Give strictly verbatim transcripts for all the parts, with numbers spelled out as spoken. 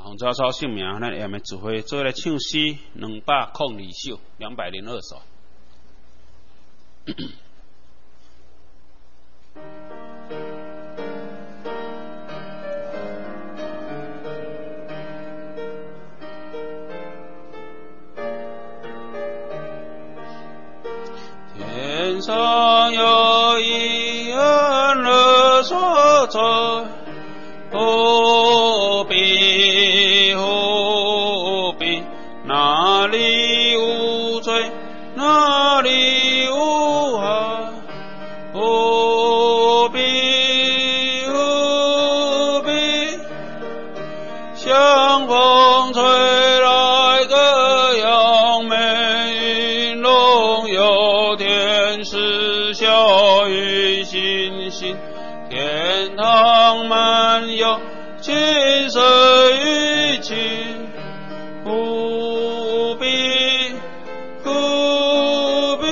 洪昭超姓名，咱下面指挥做来唱诗两百零二首，两百零二首。天上有一安乐所在，何必何必，哪里无罪，哪里无害，何必何必，像风吹来的扬眉云龙，有天使笑语星星，天堂满有金色玉器，不必不必，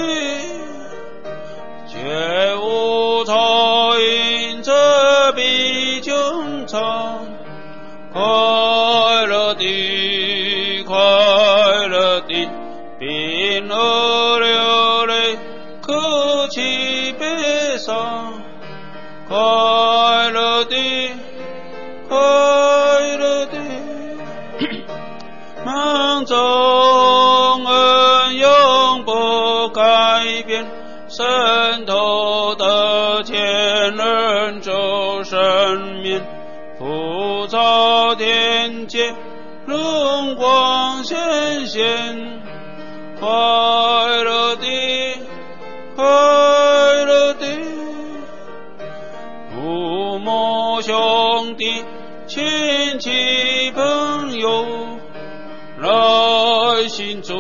觉悟超因这比穹苍，快乐地快乐地，并而流泪，哭泣悲伤，快乐地快乐地，梦中恩永不改变，渗透的天人救生面，普照天界，荣光显现，快乐地快乐地，父母兄弟亲戚朋友，来信主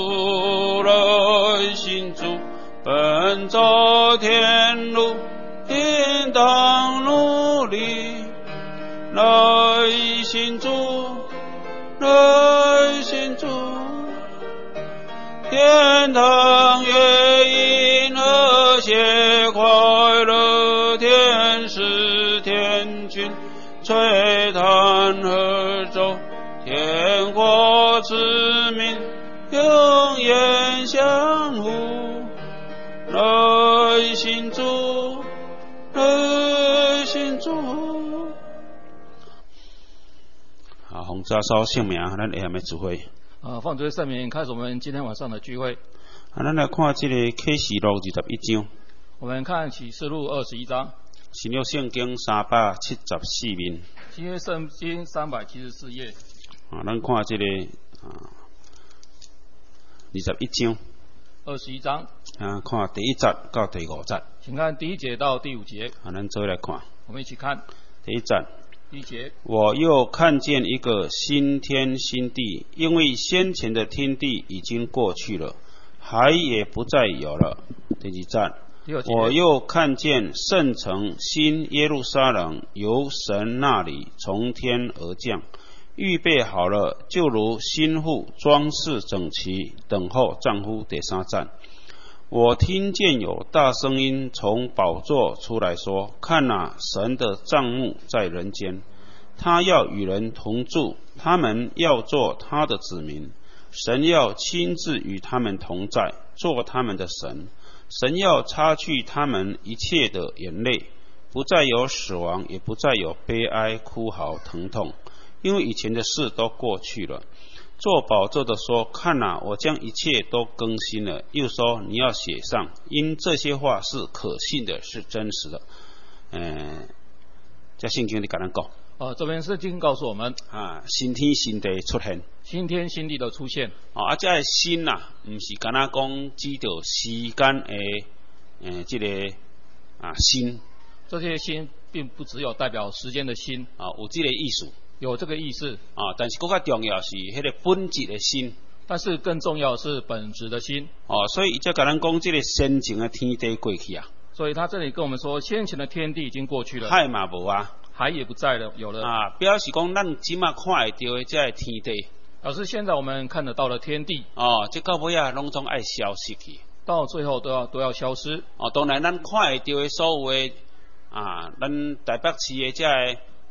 来信主，奔走天路应当努力，来信主来信主，天堂乐音和谐快乐，天使天君吹弹合奏，天国之民永远相互，来信主来信主。好，洪昭超姓名，咱下面指挥。 啊，奉主的圣名，开始我们今天晚上的聚会。 啊，咱来看这个启示录二十一章。 我们看启示录二十一章。 新约圣经三百七十四面。 新约圣经三百七十四页。 啊，咱看这个啊二十一章。 二十一章。 啊，看第一节到第五节。 请看第一节到第五节。 啊，咱做来看。 我们一起看。 第一节。 第一节，我又看见一个新天新地，因为先前的天地已经过去了，海也不再有了。第二节，我又看见圣城新耶路撒冷由神那里从天而降，预备好了，就如新妇装饰整齐，等候丈夫。第三节，我听见有大声音从宝座出来说，看哪，神的帐幕在人间，他要与人同住，他们要做他的子民，神要亲自与他们同在，做他们的神，神要擦去他们一切的眼泪，不再有死亡，也不再有悲哀哭嚎疼痛，因为以前的事都过去了。做宝座的说，看哪，我将一切都更新了。又说，你要写上，因这些话是可信的，是真实的。嗯，这圣经你跟咱讲。 哦，这边圣经告诉我们啊，新天新地出现， 新天新地的出现。 哦，啊，这个新呐、啊，不是干那讲指着时间的，呃，这个啊新。 这些新并不只有代表时间的新啊，有这个意思。 有这个意思啊，但是更加重要是迄个本质的心， 但是更重要是本质的心。 哦，所以才甲咱讲这个先前的天地过去啊。 所以他这里跟我们说，先前的天地已经过去了， 海嘛无啊， 海也不在了，有了啊，表示讲咱即马看会到的这个天地， 表示现在我们看得到的天地， 哦，这到尾啊，拢总爱消失去， 到最后都要都要消失。 哦，当然咱看会到的所有的啊，咱台北市的这个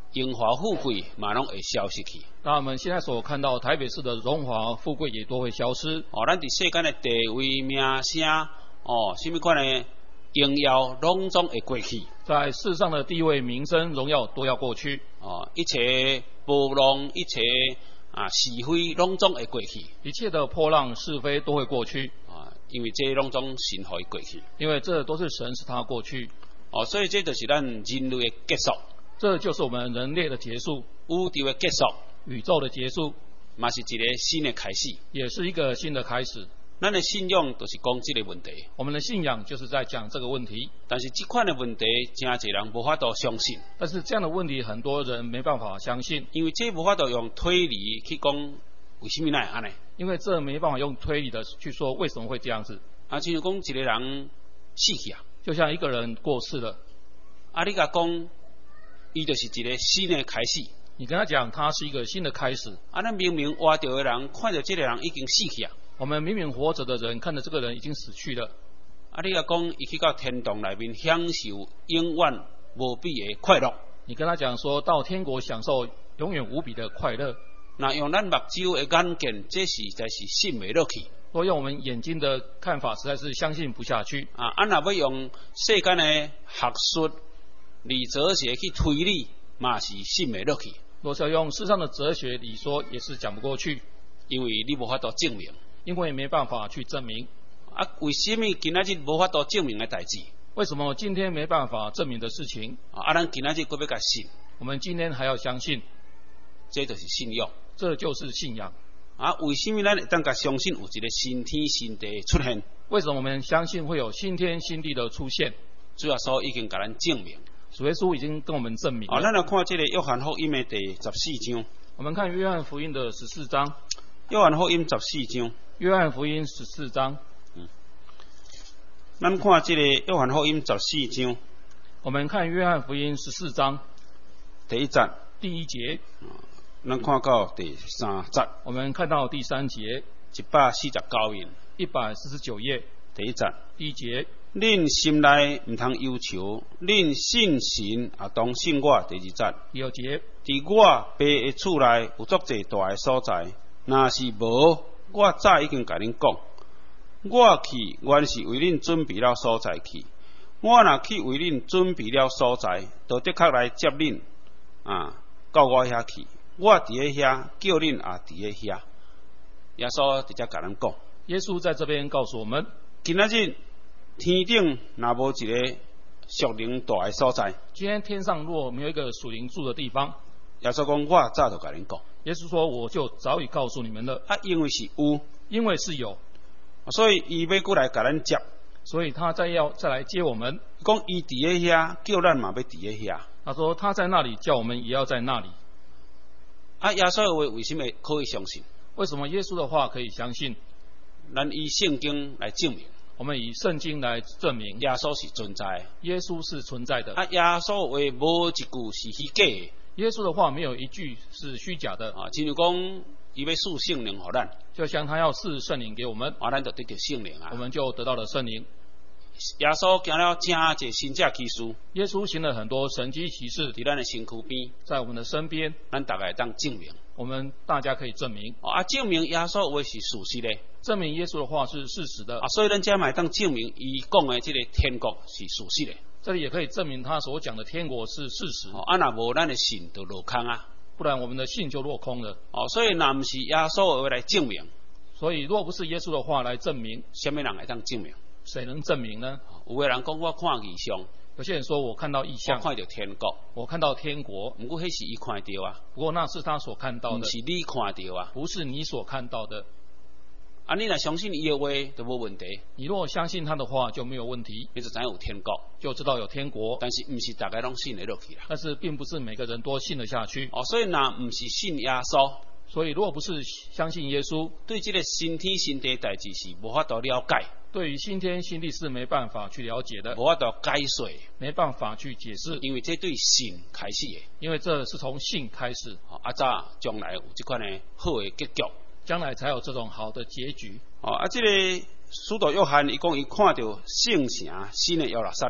荣华富贵嘛拢会消失去。 那我们现在所看到台北市的荣华富贵也都会消失。 哦，咱伫世间的地位名声，哦，什么款的荣耀拢总会过去。 在世上的地位、名声、荣耀都要过去。 哦，一切波浪，一切啊是非拢总会过去。 一切的波浪是非都会过去。 啊，因为这拢总神可以过去。 因为这都是神使它过去。 哦，所以这就是咱人类的结束。 这就是我们人类的结束。 宇宙的结束。 宇宙的结束。 嘛是一个新的开始。 也是一个新的开始。 咱的信仰就是讲这个问题。 我们的信仰就是在讲这个问题。 但是这款的问题，真侪人无法度相信。 但是这样的问题，很多人没办法相信。 因为这无法度用推理去讲，为什么那样安尼？ 因为这没办法用推理的去说为什么会这样子。 啊，就是讲一个人死去啊， 就像一个人过世了。 啊，你甲讲，伊就是一个新的开始。 你跟他讲，他是一个新的开始。 啊，咱明明活着的人，看到这个人已经死去啊。 我们明明活着的人，看着这个人已经死去了。 啊，你甲讲，伊去到天堂内面享受永远无比的快乐。 你跟他讲说到天国享受永远无比的快乐。 那用咱目睭的眼见，这实在是信不落去。 若用我们眼睛的看法，实在是相信不下去。 啊，啊，若要用世间的学术、理哲学去推理，嘛是信不落去。 若是要用世上的哲学理说，也是讲不过去， 因为你无法度证明。 因为没办法去证明。 啊，为什么今仔日无法度证明的代志？ 为什么今天没办法证明的事情？ 啊，咱今仔日搁要甲信。 我们今天还要相信。 这就是信仰。 这就是信仰。 啊，为什么咱会当甲相信有一个新天新地出现？ 为什么我们相信会有新天新地的出现？ 主耶稣已经甲咱证明。 主耶稣已经跟我们证明了。 啊，咱来看这个约翰福音的第十四章。 我们看约翰福音的十四章。 约翰福音十四章。 约翰福音十四章。 嗯。咱看这个约翰福音十四章。 我们看约翰福音十四章。 第一节。 第一节。 咱看到第三节。 我们看到第三节。 一百四十九页。 一百四十九页。 第一节。 第一节。 恁心内唔通忧愁，恁信神也当信我。第二节。 第二节。伫我爸的厝内有足侪大的所在，若是无，我早已经甲恁讲。我去原是为恁准备了所在去。我若去为恁准备了所在，就的确来接恁啊，到我遐去。我伫咧遐，叫恁也伫咧遐。耶稣直接甲咱讲。 耶稣在这边告诉我们， 今仔日天顶若无一个属灵大的所在， 今天天上若没有一个属灵住的地方， 耶稣讲，我早就甲恁讲。 耶稣说，我就早已告诉你们了。 啊，因为是有， 因为是有， 所以伊要过来甲咱接。 所以他再要再来接我们。 讲伊伫咧遐，叫咱嘛要伫咧遐。 他说他在那里，叫我们也要在那里。 啊，耶稣的话为什么可以相信？ 为什么耶稣的话可以相信？ 咱以圣经来证明。 我们以圣经来证明耶稣是存在。 耶稣是存在的。 啊，耶稣话无一句是虚假的。 耶稣的话没有一句是虚假的。 啊，亲像讲，伊要赐圣灵给咱。 就像他要赐圣灵给我们， 啊，咱就得到圣灵啊。 我们就得到了圣灵。 耶稣行了真侪神迹奇事。 耶稣行了很多神迹奇事， 伫咱的身躯边， 在我们的身边， 咱大概当证明。 我们大家可以证明。 啊，证明耶稣话是事实的。 证明耶稣的话是事实的。 啊，所以咱才买当证明伊讲的这个天国是事实的。 这里也可以证明他所讲的天国是事实。 啊，若无咱的信就落空啊。 不然我们的信就落空了。 哦，所以若不是耶稣的话来证明， 所以若不是耶稣的话来证明， 什么人来当证明？ 谁能证明呢？ 有个人讲我看异象， 有些人说我看到异象， 我看到天国， 我看到天国。 不过迄是伊看到啊， 不过那是他所看到的， 不是你看到啊， 不是你所看到的。 啊，你若相信伊的话就无问题。 你若相信他的话就没有问题， 你就知有天国， 就知道有天国。 但是不是大家拢信得落去啦？ 但是并不是每个人都信得下去。 哦，所以若不是信耶稣， 所以如果不是相信耶稣， 对这个新天新地代志是无法度了解。 对于新天新地是没办法去了解的， 无法度解释， 没办法去解释， 因为这对信开始的， 因为这是从信开始。 啊，早将来有这款的好的结局， 将来才有这种好的结局。 哦，啊，这个使徒约翰伊讲伊看到圣城新的耶路撒冷。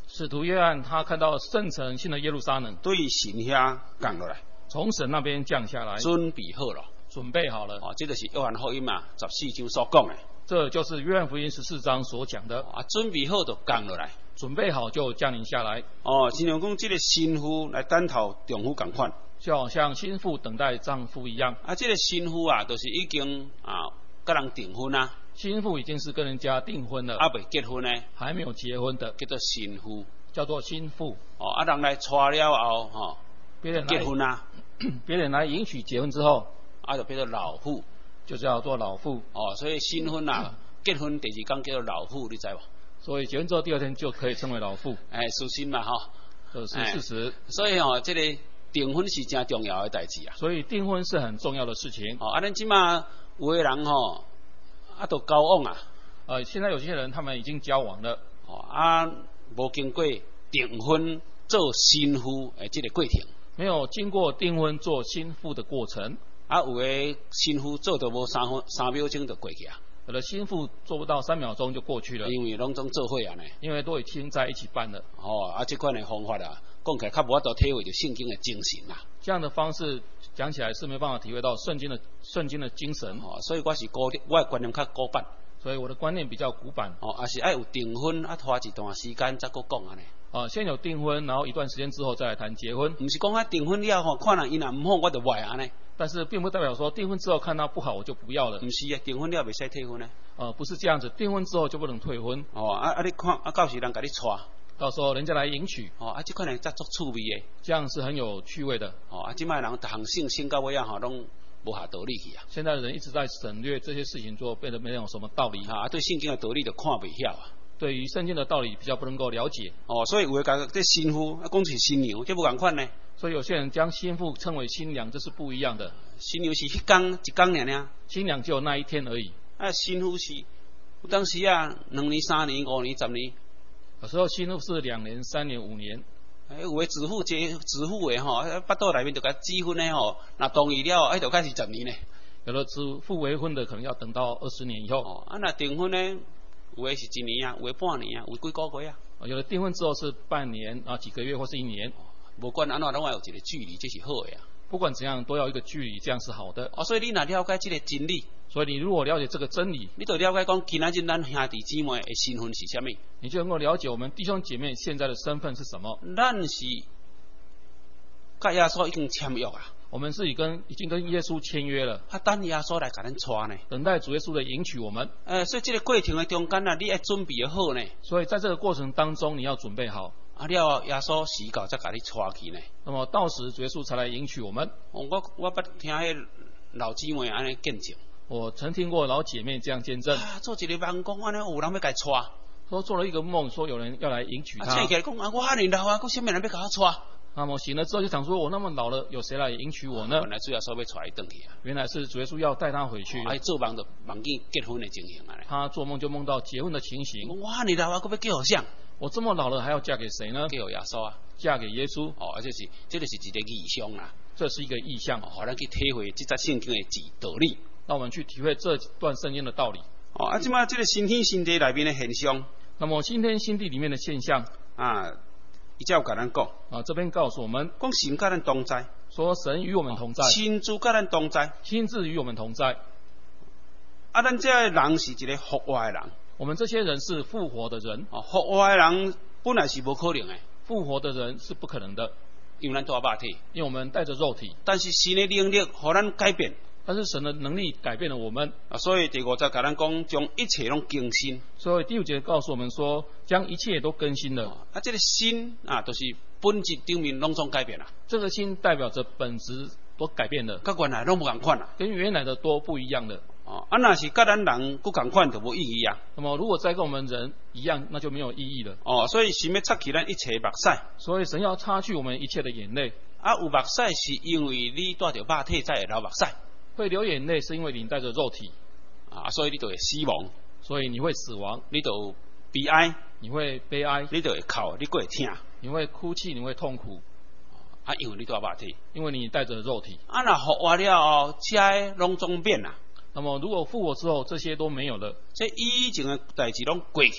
使徒约翰他看到圣城新的耶路撒冷对神遐降落来， 从神那边降下来， 准备好了， 准备好了。 哦，这就是约翰福音嘛，十四章所讲的。 这就是约翰福音十四章所讲的。 啊，准备好就降落来， 准备好就降临下来。 哦，亲像讲这个新妇来等候丈夫同款， 就好像新妇等待丈夫一样。 啊，这个新妇啊，就是已经啊跟人订婚啊。 新妇已经是跟人家订婚了， 啊未结婚呢， 还没有结婚的， 叫做新妇， 叫做新妇。 哦，啊人来娶了后，吼， 别人结婚啊， 别人来迎娶结婚之后， 啊就变做老妇， 就叫做老妇。 哦，所以新婚啊，结婚第二天叫做老妇，你知无？ 所以结婚之后第二天就可以称为老妇。 哎，属实嘛，吼， 这是事实。 所以哦，这个订婚是真重要的代志啊。 所以订婚是很重要的事情。 哦，啊，咱即马有的人吼，啊都交往啊。 呃，现在有些人他们已经交往了， 哦啊，无经过订婚做新妇诶，这个过程， 没有经过订婚做新妇的过程。 啊，有的新妇做到无三分三秒钟就过去啊。 有的新妇做不到三秒钟就过去了， 因为拢总做伙啊呢。 因为都已经在一起办了。 哦，啊，这款的方法啊，讲起来较无法度体会到圣经的精神啦。 这样的方式讲起来是没办法体会到圣经的圣经的精神。 哦，所以我是古，我的观念较古板。 所以我的观念比较古板。 哦，也是爱有订婚啊，拖一段时间再搁讲安尼。 啊，先有订婚，然后一段时间之后再来谈结婚。 唔是讲啊订婚了吼，看人伊若唔好，我就坏安尼。 但是并不代表说订婚之后看他不好我就不要了。 唔是啊，订婚了袂使退婚呢。 呃，不是这样子，订婚之后就不能退婚。 哦，啊啊，你看啊，到时人甲你娶。 到时候人家来迎娶。 哦，啊，这款人才足趣味的。 这样是很有趣味的。 哦，啊，即摆人逐项性性到尾啊，吼，拢无下道理去啊。 现在的人一直在省略这些事情，做变得没有什么道理。 啊，对圣经的道理就看袂晓啊。 对于圣经的道理比较不能够了解。 哦，所以有的讲这新妇啊，讲是新娘，这不共款呢。 所以有些人将新妇称为新娘，这是不一样的。 新娘是迄天一天尔尔， 新娘只有那一天而已。 啊，新妇是有当时啊，两年、三年、五年、十年。 有时候新妇是两年、三年、五年。 哎，有的子妇结子妇的吼，巴肚内面就甲结婚的吼，那同意了，哎，就开始十年呢。 有的子妇为婚的，可能要等到二十年以后。 哦，啊，那订婚呢？有的是一年啊，有的半年啊，有几个月啊。 有的订婚之后是半年啊，几个月或是一年。 无管安怎，拢要有一个距离，这是好的啊。 不管怎样，都要一个距离，这样是好的。 哦，所以你若了解这个真理， 所以你如果了解这个真理， 你就了解讲，今仔日咱兄弟姊妹的身份是啥物， 你就能够了解我们弟兄姐妹现在的身份是什么。 咱是甲耶稣已经签约啊。 我们是已跟已经跟耶稣签约了， 啊，等耶稣来甲咱娶呢， 等待主耶稣的迎娶我们。 呃，所以这个过程的中间啊，你要准备好呢。 所以在这个过程当中，你要准备好。 啊，了耶稣时到再甲你娶去呢。 那么到时主耶稣才来迎娶我们。 我我捌听迄老姊妹安尼见证。 我曾听过老姐妹这样见证。 啊，做一个梦讲安尼有人要甲伊娶。 说做了一个梦，说有人要来迎娶他。 醒起来讲啊，我安尼老啊，佫啥物人要甲我娶？ 那么醒了之后就想说，我那么老了，有谁来迎娶我呢？ 原来主耶稣要娶伊转去啊！ 原来是主耶稣要带他回去。 啊，做梦就梦见结婚的情形啊！ 他做梦就梦到结婚的情形。 哇，你老啊，佫要嫁互谁？ 我这么老了还要嫁给谁呢？ 嫁互耶稣啊！ 嫁给耶稣。 哦，而且是，这就是一个意象啦。 这是一个意象， 好，咱去体会这则圣经的字道理。 让我们去体会这段圣经的道理。 哦，啊，即马这个新天新地内面的现象。 那么新天新地里面的现象啊。伊才有甲咱讲啊，这边告诉我们， 讲神甲咱同在， 说神与我们同在， 亲自甲咱同在， 亲自与我们同在。 啊，咱这人是一个复活的人， 我们这些人是复活的人。 哦，复活的人本来是无可能的， 复活的人是不可能的， 因为咱带肉体， 因为我们带着肉体。 但是神的能力互咱改变。 但是神的能力改变了我们啊，所以第五节甲咱讲，将一切拢更新。 所以第五节告诉我们说，将一切都更新了。 啊，这个新啊，就是本质顶面拢总改变了。 这个新代表着本质都改变了， 甲原来拢无共款啦， 跟原来的都不一样的。 哦，啊，那是甲咱人不共款就无意义啊。 那么如果再跟我们人一样，那就没有意义了。 哦，所以神要擦去咱一切目屎。 所以神要擦去我们一切的眼泪。 啊，有目屎是因为你带着肉体才会流目屎。 会流眼泪是因为你带着肉体啊，所以你就会死亡， 所以你会死亡， 你就悲哀， 你会悲哀， 你就会哭，你会痛， 你会哭泣，你会痛苦。 啊，因为你带肉体， 因为你带着肉体。 啊，那复活了后，这拢总变啦。 那么如果复活之后，这些都没有了， 这以前的代志拢过去啊。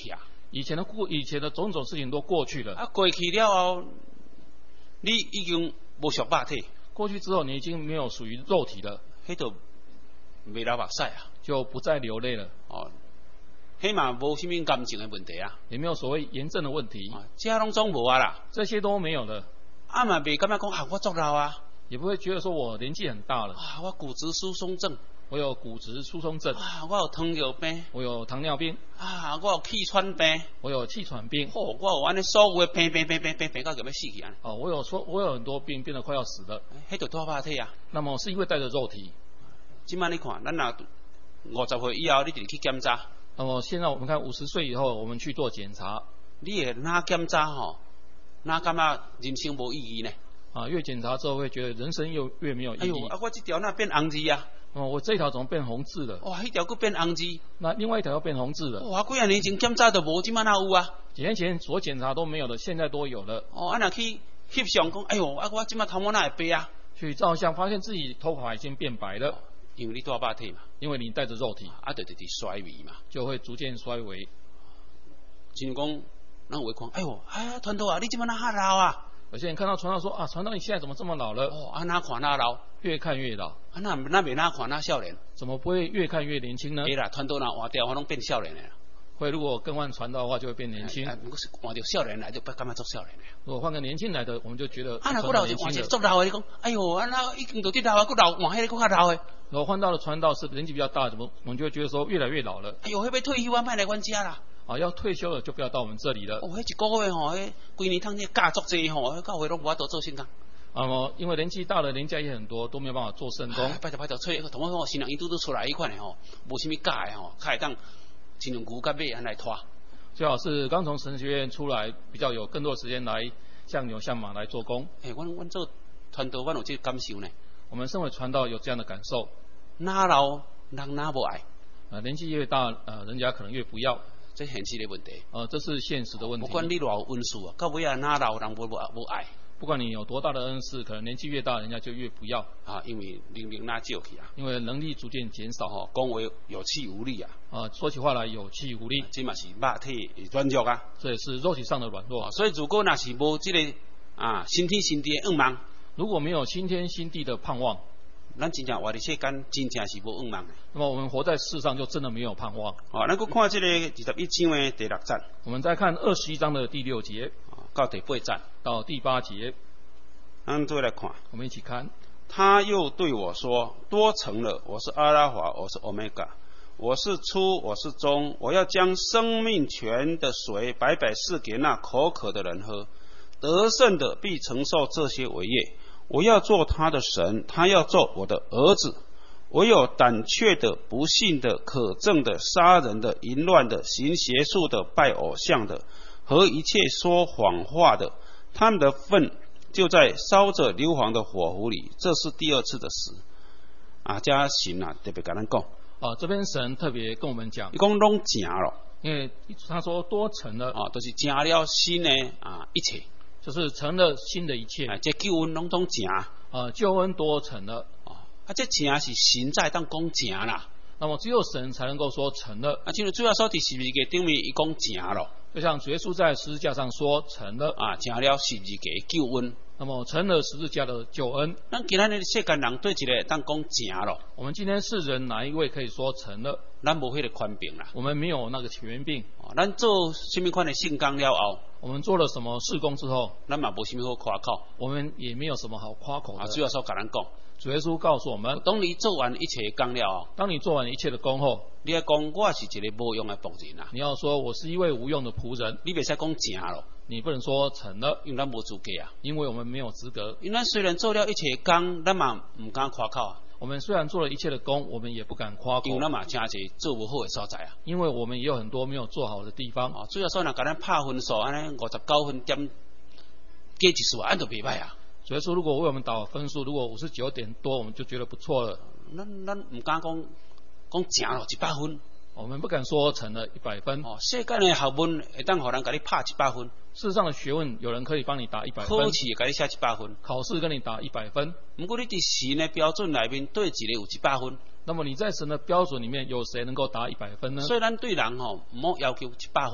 以前的过，以前的种种事情都过去了。 啊，过去了后，你已经无属肉体。 过去之后，你已经没有属于肉体了。 迄就未流目屎啊， 就不再流泪了。 哦，迄嘛无什么感情的问题啊， 也没有所谓炎症的问题。 啊，这拢总无啊啦， 这些都没有了。 啊嘛未感觉讲啊，我足老啊， 也不会觉得说我年纪很大了。 啊，我骨质疏松症。 我有骨质疏松症， 啊，我有糖尿病， 我有糖尿病， 啊，我有气喘病， 我有气喘病， 哦，我有安尼所有的病病病病病病到就要死去啊！ 哦，我有说，我有很多病变得快要死了， 迄就拖肉体啊。 那么是因为带着肉体。 今晚你看，咱若五十岁以后，你就去检查。 那么现在我们看五十岁以后，我们去做检查， 你也哪检查吼，哪感觉人生无意义呢？ 啊，越检查之后会觉得人生又越没有意义。 哎呦，啊，我这条那变红字啊！ 哦，我这一条怎么变红字了？ 哇，迄条佫变红字。那另外一条又变红字了。 哇，几啊年前检查都无，今晚哪有啊？ 几年前所检查都没有的，现在都有了。 哦，啊若去翕相讲，哎呦，啊我今晚头毛哪会白啊？ 去照相发现自己头发已经变白了。 因为你带肉体嘛。 因为你带着肉体。 啊，就直直衰微嘛。 就会逐渐衰微。 亲讲，咱有看，哎呦，哎，传道啊，你今晚哪哈老啊？ 有些人看到传道说啊，传道你现在怎么这么老了？ 哦，啊哪看哪老， 越看越老。 啊那那别哪看哪少年？ 怎么不会越看越年轻呢？ 对啦，传道那换掉，我拢变少年了。 会，如果更换传道的话，就会变年轻。 哎，如果是换掉少年来，就不干嘛做少年了。 如果换个年轻来的，我们就觉得啊，那个老就换成做老的，你讲，哎呦，啊那已经都跌老啊，个老换迄个更较老的。 如果换到了传道是年纪比较大，怎么我们就会觉得说越来越老了。 哎呦，迄要退休啊，卖来阮家啦。 啊，要退休了就不要到我们这里了。 哦，迄一个月吼，迄规年通这假足济吼，迄到尾拢无法度做圣工。 啊么，因为年纪大了，年假也很多，都没有办法做圣工。 拜托拜托，找一个同我讲，新人伊拄拄出来迄款的吼，无啥物假的吼，较会当亲像牛甲马安来拖。 最好是刚从神学院出来，比较有更多的时间来像牛像马来做工。 诶，阮阮做传道，阮有这个感受呢。 我们身为传道有这样的感受。 哪老人哪无爱？ 啊，年纪越大，呃，人家可能越不要。 这现实的问题。 呃，这是现实的问题。 不管你偌有恩赐啊，到尾啊哪老人无无无爱。 不管你有多大的恩赐，可能年纪越大，人家就越不要。 啊，因为能力哪少去啊？ 因为能力逐渐减少。 哦，讲话有气无力啊。 啊，说起话来有气无力。 这嘛是肉体软弱啊。 这也是肉体上的软弱。 哦、所以如果那是无这个啊新天新地的愿望， 如果没有新天新地的盼望， 咱真正活在世间，真正是无愿望的。 那么我们活在世上就真的没有盼望。 哦，咱搁看这个二十一章的第六节。 我们再看二十一章的第六节， 到第八节， 到第八节。 咱再来看， 我们一起看。 他又对我说：“多成了，我是阿拉法，我是欧米伽，我是初，我是终，我要将生命泉的水白白赐给那口渴的人喝。得胜的必承受这些为业。我要做他的神，他要做我的儿子。唯有胆怯的、不信的、可憎的、杀人的、淫乱的、行邪术的、拜偶像的，和一切说谎话的，他们的份就在烧着硫磺的火湖里。这是第二次的死。啊，加神啊，特别跟咱讲。 啊，这边神特别跟我们讲， 伊讲拢成了， 因为他说多成了， 啊，都、就是成了新的啊一切， 就是成了新的一切。 啊，这救恩拢总成。 啊，救恩多成了。 啊，这成是神在当讲成啦。 那么只有神才能够说成了。 啊，就是主要说第十二个顶面伊讲成了。 就像主耶稣在十字架上说成了。 啊，成了十二个救恩。 那么成了十字架的救恩。 咱今天的世间人对一个当讲成了。 我们今天世人哪一位可以说成了？ 咱无迄个权柄啦。 我们没有那个权柄。 啊，咱做什么款的圣工了后， 我们做了什么事工之后， 咱嘛无什么好夸口。 我们也没有什么好夸口的。 啊，主要说跟咱讲。 主耶稣告诉我们， 当你做完一切工了后， 当你做完一切的工后， 你要讲我是一个无用的仆人啊。 你要说我是一位无用的仆人， 你别使讲成了， 你不能说成了， 因为咱无资格啊。 因为我们没有资格。 因为咱虽然做了一切工，咱嘛唔敢夸口啊。 我们虽然做了一切的工，我们也不敢夸口。 因为咱嘛真侪做不好的所在啊。 因为我们也有很多没有做好的地方。 哦，主要说若甲咱拍分数，安尼五十九分点加一数，安都袂歹啊。 所以说，如果为我们打分数，如果五十九点多，我们就觉得不错了。 咱咱唔敢讲讲成了一百分， 我们不敢说成了一百分。 哦，世间的学问会当互人甲你拍一百分。 世上的学问，有人可以帮你打一百分。 考试甲你写一百分。 考试跟你打一百分。 不过你伫神的标准内面，对一个有一百分。 那么你在神的标准里面，有谁能够打一百分呢？ 所以咱对人吼，唔好要求一百分。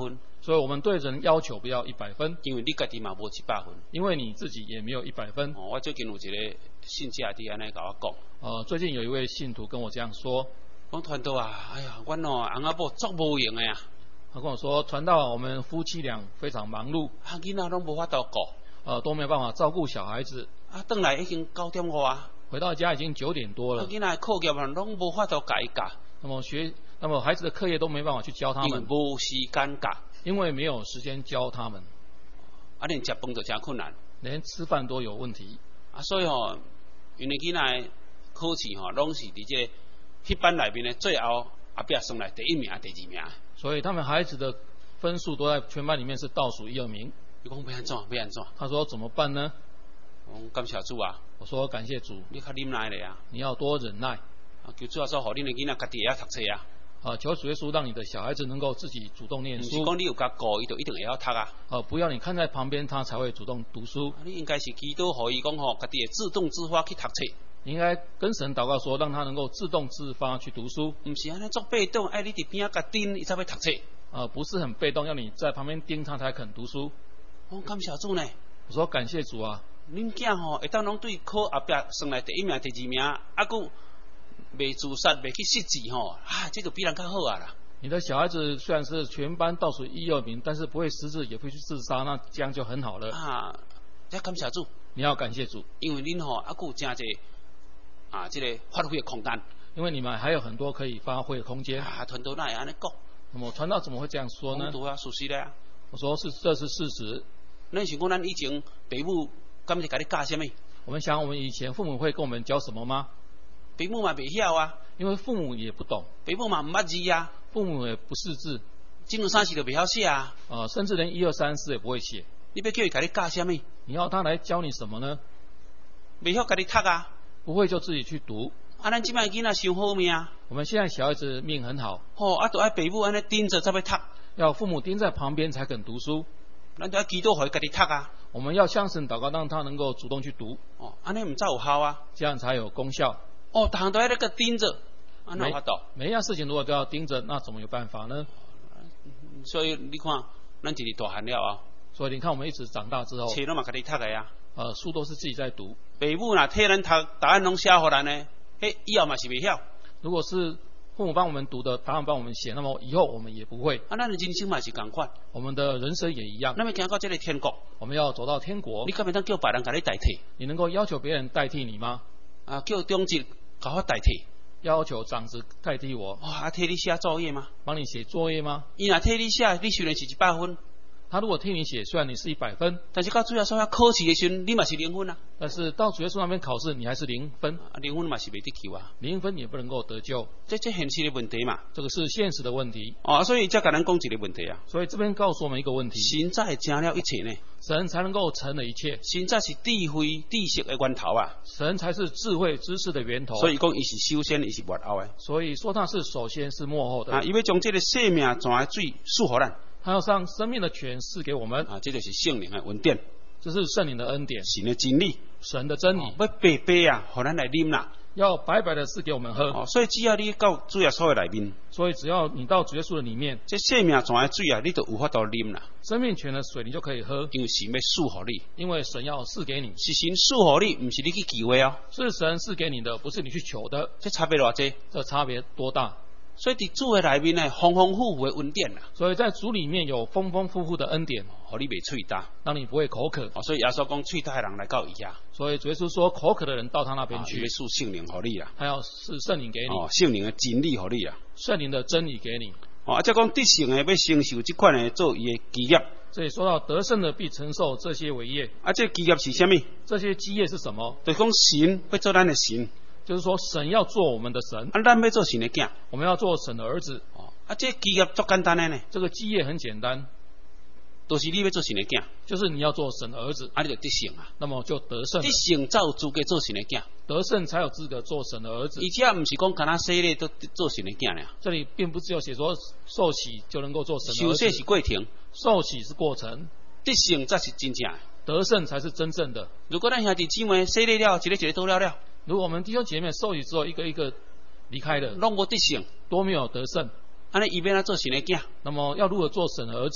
所以我们对人要求不要一百分， 因为你家己嘛无一百分， 因为你自己也没有一百分。 哦，我最近有一个信者伫安尼甲我讲， 呃，最近有一位信徒跟我这样说， 讲传道啊，哎呀，阮哦翁仔某足无用的啊。 他跟我说，传道我们夫妻俩非常忙碌， 啊，囡仔拢无法度顾， 呃，都没有办法照顾小孩子。 啊，转来已经九点五啊， 回到家已经九点多了。 啊，囡仔的课业啊，拢无法度教伊教。 那么学，那么孩子的课业都没办法去教他们， 无时间教， 因为没有时间教他们。 啊，连食饭都真困难， 连吃饭都有问题。 啊，所以吼、哦，因为囡仔考试吼，拢是伫这迄班内面的最后后壁算来第一名、第二名。 所以他们孩子的分数都在全班里面是倒数一二名。 你讲要安怎？要安怎？ 他说怎么办呢？ 我讲感谢主啊！ 我说感谢主。 你较忍耐咧啊！ 你要多忍耐。 啊，求主啊，说，互恁的囡仔家己会晓读册啊！ 啊，求主耶稣让你的小孩子能够自己主动念书。 不是讲你有甲顾，伊就一定会晓读啊！ 呃、啊，不要你看在旁边，他才会主动读书。 啊、你应该是祈祷，互伊讲吼，家己会自动自发去读册。 你应该跟神祷告说，让他能够自动自发去读书。 唔是安尼做被动，爱你伫边仔甲盯，伊才会读册。 呃，不是很被动，要你在旁边盯他才肯读书。 我感谢主呢。 我说感谢主啊。 恁囝吼，会当拢对考后壁算来第一名、第二名，啊，佫未自杀、未去失志吼，啊，这就比人较好啊啦。 你的小孩子虽然是全班倒数一二名，但是不会失智，也不会去自杀，那这样就很好了。 啊，这感谢主。 你要感谢主， 因为恁吼，啊，佫有真侪啊，这个发挥的空间。 因为你们还有很多可以发挥的空间。 啊，传道哪会安尼讲？ 那么传道怎么会这样说呢？ 对啊，事实咧。 我说是，这是事实。 咱想讲，咱以前父母敢是甲你教什么？ 我们想，我们以前父母会跟我们教什么吗？ 父母嘛未晓啊， 因为父母也不懂。 父母嘛唔捌字啊， 父母也不识字， 一二三四都未晓写啊。 呃，甚至连一二三四也不会写。 你要叫伊甲你教什么？ 你要他来教你什么呢？ 未晓甲你读啊， 不会就自己去读。 啊，咱即摆囡仔伤好命。 我们现在小孩子命很好。 吼、哦，啊，都爱父母安尼盯着才要读。 要父母盯在旁边才肯读书。 咱就要祈祷，互伊家己读啊。 我们要向神祷告，让他能够主动去读。 哦，安尼唔才有效啊。 这样才有功效。 哦，逐项都喺那个盯着，啊，哪有法度？ 每一样事情如果都要盯着，那怎么有办法呢？ 所以你看，咱一日大汉了啊。 所以你看，我们一直长大之后， 册拢嘛家己读的啊。 呃，书都是自己在读。 父母若替咱读，答案拢写互咱呢，迄以后嘛是袂晓。 如果是父母帮我们读的，答案帮我们写，那么以后我们也不会。 啊，咱的人生嘛是共款， 我们的人生也一样。 咱要行到这个天国， 我们要走到天国。 你敢会当叫别人甲你代替？ 你能够要求别人代替你吗？ 啊，叫中职甲我代替。 要求长子代替我。 哇、哦，啊，替你写作业吗？ 帮你写作业吗？ 伊若替你写，你虽然是一百分。 他如果替你写，虽然你是一百分， 但是到主要说要考试的时候，你嘛是零分啊。 但是到主耶稣那边考试，你还是零分。 啊，零分嘛是袂得救啊。 零分也不能够得救。 这这现实的问题嘛。 这个是现实的问题。 哦，所以才甲咱讲一个问题啊。 所以这边告诉我们一个问题： 神才会成了一切呢。 神才能够成了一切。 神才是智慧知识的源头啊。 神才是智慧知识的源头。 所以讲，伊是首先，伊是末后的。 所以说他是首先是末后的。 啊，伊要将这个生命泉的水赐予咱。 他要上生命的权赐给我们啊，这就是圣灵的恩典， 这是圣灵的恩典， 神的真理， 神的真理， 哦、要白白啊，互咱来啉啦， 要白白的赐给我们喝。 哦，所以只要你到主耶稣的里面， 所以只要你到主耶稣的里面， 这生命泉的水啊，你就有法度啉啦。 生命泉的水你就可以喝， 因为神要赐予你， 因为神要赐给你， 是神赐予你，不是你去求的哦， 是神赐给你的，不是你去求的。 这差别偌济？ 这差别多大？ 所以在主的里面呢，丰丰富富的恩典啦。 所以在主里面有丰丰富富的恩典， 互你袂喙焦， 让你不会口渴。 哦，所以耶稣讲，喙焦的人来到伊遐。 所以主耶稣说，口渴的人到他那边去。 哦、要赐圣灵互你啦， 他要赐圣灵给你。 哦，圣灵的真理互你啦， 圣灵的真理给你。 哦，啊，即讲得胜的要承受这款的做伊的基业。 这里说到得胜的必承受这些伟业。 啊，这基业是什么？ 这些基业是什么？ 就是讲神要做咱的神。 就是说，神要做我们的神， 啊，咱要做神的囝， 我们要做神的儿子。 哦，啊，这基业足简单的呢。 这个基业很简单， 都是你要做神的囝， 就是你要做神的儿子， 啊，你就得胜啊， 那么就得胜。 得胜才有资格做神的囝， 得胜才有资格做神的儿子。 而且唔是讲干那洗礼都做神的囝呢。 这里并不只有写说受洗就能够做神的儿子， 受洗是过程， 受洗是过程， 得胜才是真正的， 得胜才是真正的。 如果咱兄弟姊妹洗礼了，一个一个倒了了。 如果我们弟兄姐妹受洗之后，一个一个离开了， 拢无得胜， 都没有得胜， 安尼伊要怎做神的囝？ 那么要如何做神的儿子？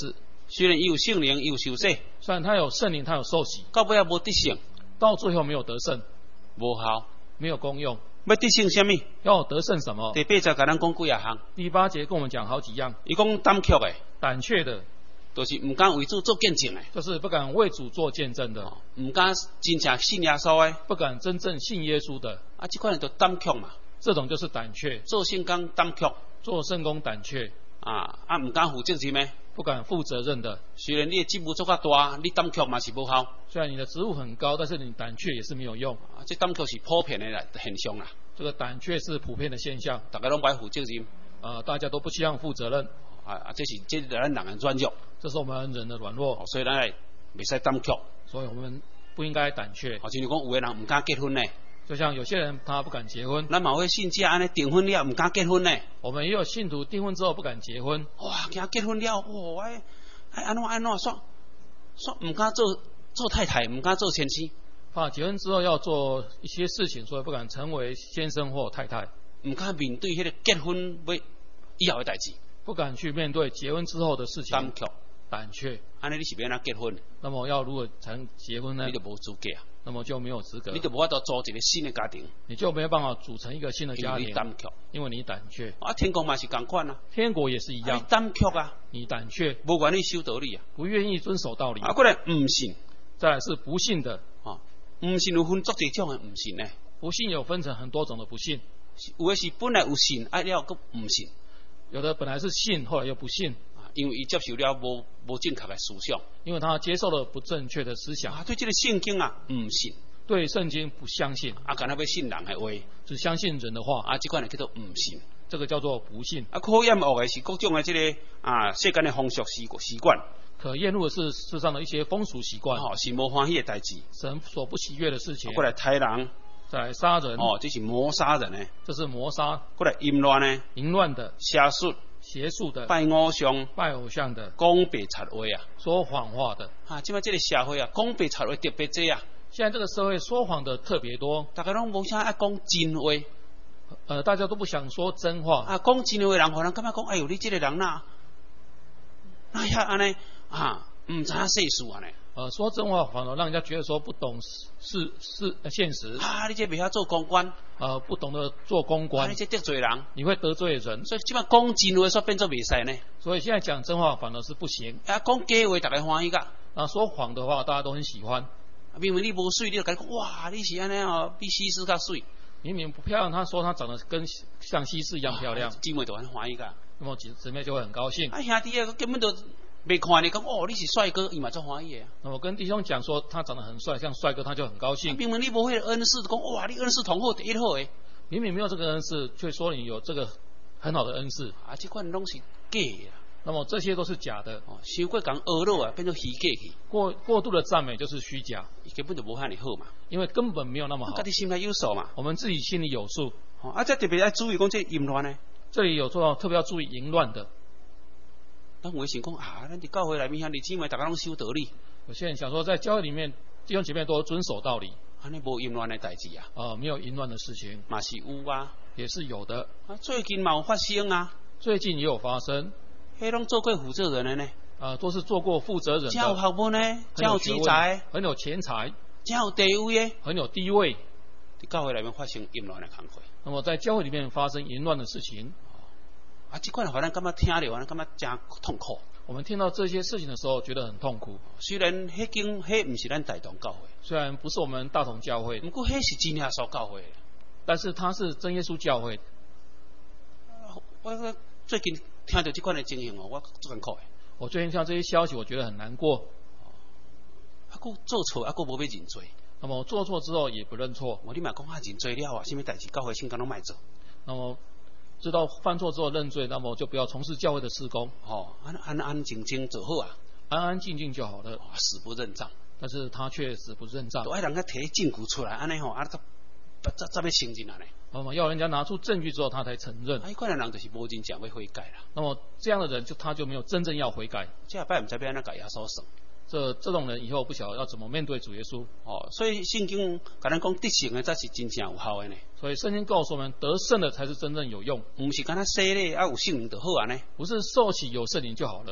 虽然有圣灵，有受洗， 虽然他有圣灵，他有受洗， 到尾也无得胜， 到最后没有得胜， 无效， 没有功用。 要得胜什么？ 要得胜什么？ 第八节甲咱讲几啊项。 第八节跟我们讲好几样。 伊讲胆怯的， 胆怯的， 就是唔敢为主做见证的， 就是不敢为主做见证的， 唔敢真正信耶稣的， 不敢真正信耶稣的。 啊，这款人就胆怯嘛。 这种就是胆怯。 做圣工胆怯， 做圣工胆怯。 啊啊，唔敢负责任的， 不敢负责任的。 虽然你的职务做较大，你胆怯嘛是无效。 虽然你的职务很高，但是你胆怯也是没有用。 啊，这胆怯是普遍的现象啦。 这个胆怯是普遍的现象， 大家拢不爱负责任。 呃，大家都不希望负责任。 啊啊，这是这是咱人的软弱， 这是我们人的软弱。 所以咱来袂使胆怯。 所以我们不应该胆怯。 好，就如讲有的人唔敢结婚呢。 就像有些人他不敢结婚。 咱嘛会信者安尼订婚了唔敢结婚呢。 我们也有信徒订婚之后不敢结婚。 哇，惊结婚了，哇，哎哎安怎安怎说说唔敢做做太太，唔敢做先生。 怕结婚之后要做一些事情，所以不敢成为先生或太太。 唔敢面对迄个结婚要以后的代志。 不敢去面对结婚之后的事情。 胆怯， 胆怯。 安尼你是要安结婚？ 那么要如何才能结婚呢？ 你就无资格啊。那么就没有资格。 你就无法度组一个新的家庭。 你就没有办法组成一个新的家庭。 因为你胆怯。 因为你胆怯。 啊，天国嘛是同款啊。 天国也是一样。 你胆怯啊。 你胆怯。 无愿意守道理啊。 不愿意遵守道理。 啊，过来唔信。 再来是不信的。 啊，唔信有分足几种的唔信呢？ 不信有分成很多种的不信。 有的是本来有信，爱了佫唔信。 有的本来是信，后来又不信。 因为伊接受了无无正确的思想， 因为他接受了不正确的思想。 啊，对这个圣经啊唔信， 对圣经不相信。 啊，敢若要信人的话， 只相信人的话。 啊，这款就叫做唔信。 这个叫做不信。 啊，可厌恶的是各种的这个啊世间的风俗习习惯。 可厌恶的是世上的一些风俗习惯。 哦，是无欢喜的代志。 神所不喜悦的事情。 过来杀人。 再来杀人。 哦，这是谋杀人呢。 这是谋杀。 过来淫乱呢。 淫乱的。 邪术。 邪术的， 拜偶像， 拜偶像的， 讲白贼话啊， 说谎话的。 啊，即摆这个社会啊，讲白贼话特别多啊。 现在这个社会说谎的特别多， 大家拢无啥爱讲真话。 呃，大家都不想说真话。 啊，讲真话的人，可能感觉讲，哎呦，你这个人呐，那遐安尼啊，唔知影世事安尼。 呃，说真话反而让人家觉得说不懂是是现实。 啊，你这袂晓做公关。 呃，不懂得做公关。 啊，你这得罪人。 你会得罪人。 所以即摆讲真话说变做袂使呢。 所以现在讲真话反而是不行。 啊，讲假话大家欢喜噶。 啊，说谎的话大家都很喜欢。 明明你无水，你就讲哇，你是安尼哦，比西施较水。 明明不漂亮，他说他长得跟像西施一样漂亮。 姊妹就很欢喜噶。 那么姊妹就会很高兴。 啊，兄弟啊，根本就。没看你讲哦，你是帅哥，伊嘛做欢喜的。 那我跟弟兄讲说，他长得很帅，像帅哥，他就很高兴。 明明你无迄个恩赐，讲哇，你恩赐同好第一好诶。 明明没有这个恩赐，却说你有这个很好的恩赐。 啊，这款拢是假的。 那么这些都是假的。 哦，太过讲恶落啊，变成虚假去。 过过度的赞美就是虚假。 根本就无遐尼好嘛。 因为根本没有那么好。 家己心里有数嘛。 我们自己心里有数。 哦，啊，这特别要注意讲这淫乱呢。 这里有做到特别要注意淫乱的。 咱有想讲啊，咱伫教会内面兄弟姊妹，大家拢守道理。 有些人想说，在教会里面弟兄姐妹都遵守道理。 安尼无淫乱的代志啊？ 呃，没有淫乱的事情。 嘛是有啊， 也是有的。 啊，最近嘛有发生啊。 最近也有发生。 迄拢做过负责人的呢。 啊、呃，都是做过负责人的。 真有学问呢，真有钱财， 很有钱财， 真有地位诶， 很有地位。 伫教会内面发生淫乱的行为。 那么在教会里面发生淫乱的事情。 啊，这款话咱感觉听了，咱感觉真痛苦。 我们听到这些事情的时候，觉得很痛苦。 虽然迄间迄唔是咱大同教会， 虽然不是我们大同教会， 不过迄是真耶稣教会， 但是它是真耶稣教会。 我我最近听到这款的情形哦，我足艰苦的。 我最近听到这些消息，我觉得很难过。 啊，佫做错，啊，佫无要认罪。 那么做错之后也不认错。 我你嘛讲啊，认罪了啊，什么代志教会圣工拢卖做。 那么。知道犯错之后认罪，那么就不要从事教会的事工。 哦，安安安静静就好啊， 安安静静就好了。 哦、死不认账， 但是他却死不认账。 都爱人家提证据出来，安尼吼，啊，怎怎怎要承认啊呢？ 那么要人家拿出证据之后，他才承认。 哎，款人就是无真正要悔改啦。 那么这样的人就他就没有真正要悔改。 这下摆唔知要安怎甲耶稣算。 这这种人以后不晓得要怎么面对主耶稣。 哦，所以圣经甲咱讲得胜的才是真正有效的呢。 所以圣经告诉我们，得胜的才是真正有用。 唔是干那洗咧，啊有圣灵就好啊呢。 不是受洗有圣灵就好了。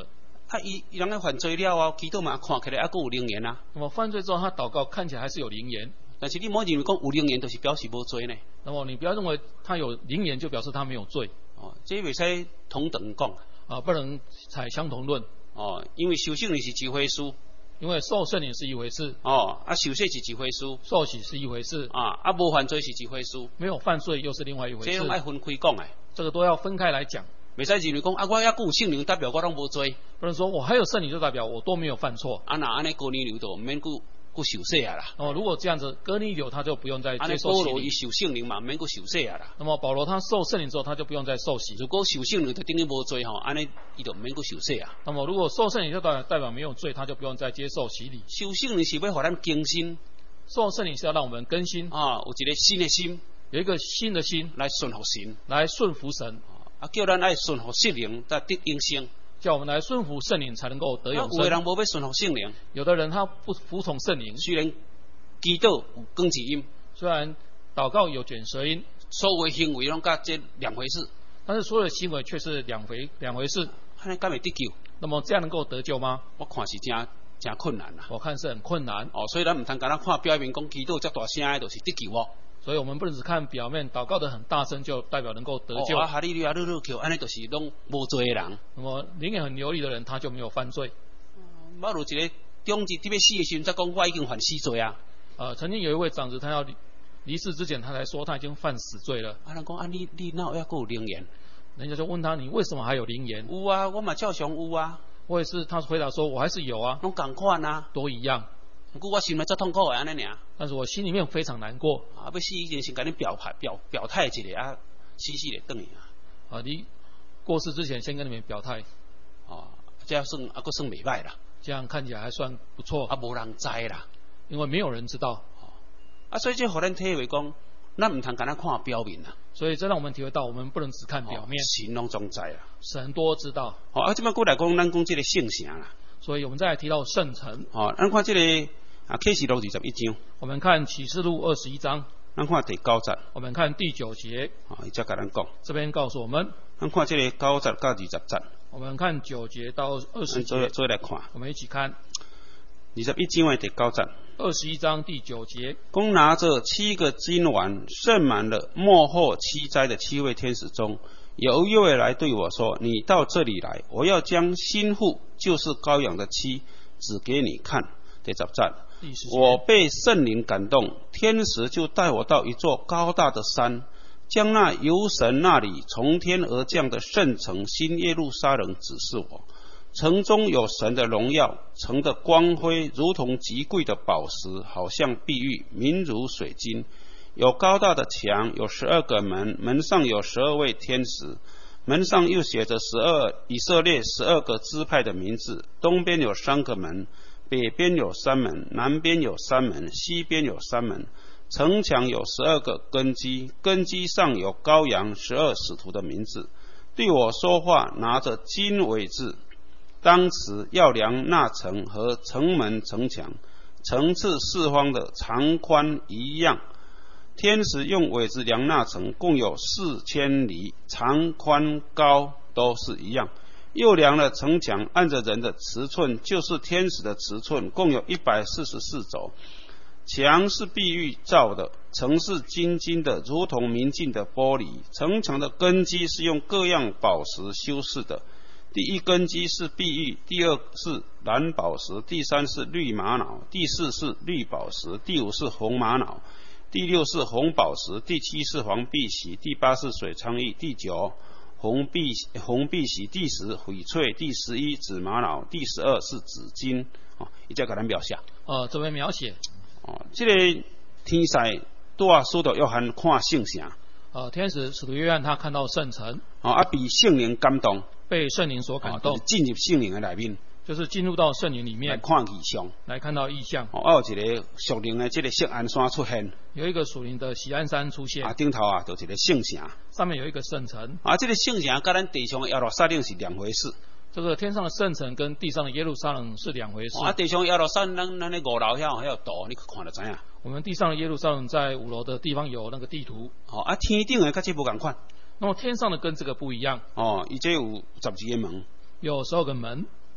啊，伊伊人咧犯罪了啊，祈祷嘛看起来还佫有灵验啊。 那么犯罪之后，他祷告看起来还是有灵验。 但是你莫认为讲有灵验就是表示无罪呢？ 那么你不要认为他有灵验就表示他没有罪。 哦，这袂使同等讲。 啊，不能采相同论。 哦，因为受圣灵是一回事。 因为受圣灵是一回事。 哦，啊，受洗是一回事。 受洗是一回事。 啊，啊，无犯罪是一回事。 没有犯罪又是另外一回事。 这种爱分开讲诶。 这个都要分开来讲。 袂使认为讲啊，我还佫有圣灵，代表我拢无罪。 不能说我还有圣灵就代表我都没有犯错。 啊，那安尼哥尼流就免佫佫受洗啊啦。 哦，如果这样子，哥尼流他就不用再接受洗礼。 保罗伊受圣灵嘛，免佫受洗啊啦。 那么保罗他受圣灵之后，他就不用再受洗。 如果受圣灵就等于无罪吼，安尼伊就免佫受洗啊。 那么如果受圣灵就代表代表没有罪，他就不用再接受洗礼。 受圣灵是要互咱更新。 受圣灵是要让我们更新。 啊，有一个新的心， 有一个新的心来顺服神， 来顺服神。 啊，叫咱爱顺服圣灵，才得永生。 叫我们来顺服圣灵，才能够得永生。 有的人无要顺服圣灵， 有的人他不服从圣灵。 虽然祈祷有光字音， 虽然祷告有卷舌音， 所有行为拢甲这两回事。 但是所有的行为却是两回两回事。 安尼敢会得救？ 那么这样能够得救吗？ 我看是真真困难啦。 我看是很困难。 哦，所以咱唔通干咱看表面讲祈祷遮大声的，就是得救哦。 所以我们不能只看表面，祷告得很大声就代表能够得救。 哦，啊，哈利路亚，噜噜求，安尼就是拢无罪的人。 那么灵也很流利的人，他就没有犯罪。 嗯，我有一个中职特别死的时阵，才讲我已经犯死罪啊。 呃，曾经有一位长子，他要离世之前，他才说他已经犯死罪了。 啊，人讲啊，你你哪有还有灵言？ 人家就问他，你为什么还有灵言？ 有啊，我嘛照常有啊。 我也是，他回答说，我还是有啊。 拢同款啊， 都一样。 不过我心里最痛苦的安尼尔。 但是我心里面非常难过。 啊，要死以前先甲你表态表表态一下啊，死死咧转去啊。 啊，你过世之前先跟你们表态。 哦，这样算啊，佫算袂歹啦。 这样看起来还算不错。 啊，无人知啦， 因为没有人知道。 哦，啊，所以这互咱体会讲，咱唔通干咱看表面啦。 所以这让我们体会到，我们不能只看表面。 哦，神拢总知啦。 神多知道。 好，啊，这摆过来讲，咱讲这个圣城啦。 所以我们再来提到圣城。 哦，咱看这个啊启示录二十一章。 我们看启示录二十一章。 咱看第九节。 我们看第九节。 啊，伊则甲咱讲。 这边告诉我们。 咱看这个九节到二十节。 我们看九节到二十节。 做来看。 我们一起看。 二十一章的第九节。 二十一章第九节， 公拿着七个金碗，盛满了末后七灾的七位天使中，有一位来对我说：“你到这里来，我要将新妇，就是羔羊的妻，指给你看。”第十节，我被圣灵感动，天使就带我到一座高大的山，将那由神那里从天而降的圣城新耶路撒冷指示我。城中有神的荣耀，城的光辉如同极贵的宝石，好像碧玉，明如水晶。有高大的墙，有十二个门，门上有十二位天使，门上又写着十二以色列十二个支派的名字。东边有三个门，北边有三门，南边有三门，西边有三门。城墙有十二个根基，根基上有羔羊十二使徒的名字。对我说话，拿着金苇子。当时要量那城和城门城墙，层次四方的长宽一样。天使用苇子量那城，共有四千里，长宽高都是一样。又量了城墙，按着人的尺寸，就是天使的尺寸，共有一百四十四肘。墙是碧玉造的，城是金金的，如同明镜的玻璃。城墙的根基是用各样宝石修饰的。第一根基是碧玉，第二是蓝宝石，第三是绿玛瑙，第四是绿宝石，第五是红玛瑙，第六是红宝石，第七是黄碧玺，第八是水苍玉，第九红碧红碧玺，第十翡翠，第十一紫玛瑙，第十二是紫金。哦，伊再给咱描写。 呃，这边描写。 哦，这个天使带使徒约翰看圣城。 呃，天使使徒约翰他看到圣城。 哦，啊，被圣灵感动。 被圣灵所感动， 哦，进入圣灵的里面， 就是进入到圣灵里面来看异象， 来看到异象。 哦，有一个属灵的这个锡安山出现， 有一个属灵的锡安山出现。 啊，顶头啊，就一个圣城， 上面有一个圣城。 啊，这个圣城跟咱地上的耶路撒冷是两回事。 这个天上的圣城跟地上的耶路撒冷是两回事。 啊，地上耶路撒冷，咱咱那五楼遐还有图，你看就知影。 我们地上的耶路撒冷在五楼的地方有那个地图。 哦，啊，天顶的跟这不同款。 那么天上的跟这个不一样。 哦，伊这有十二个门。 有十二个门。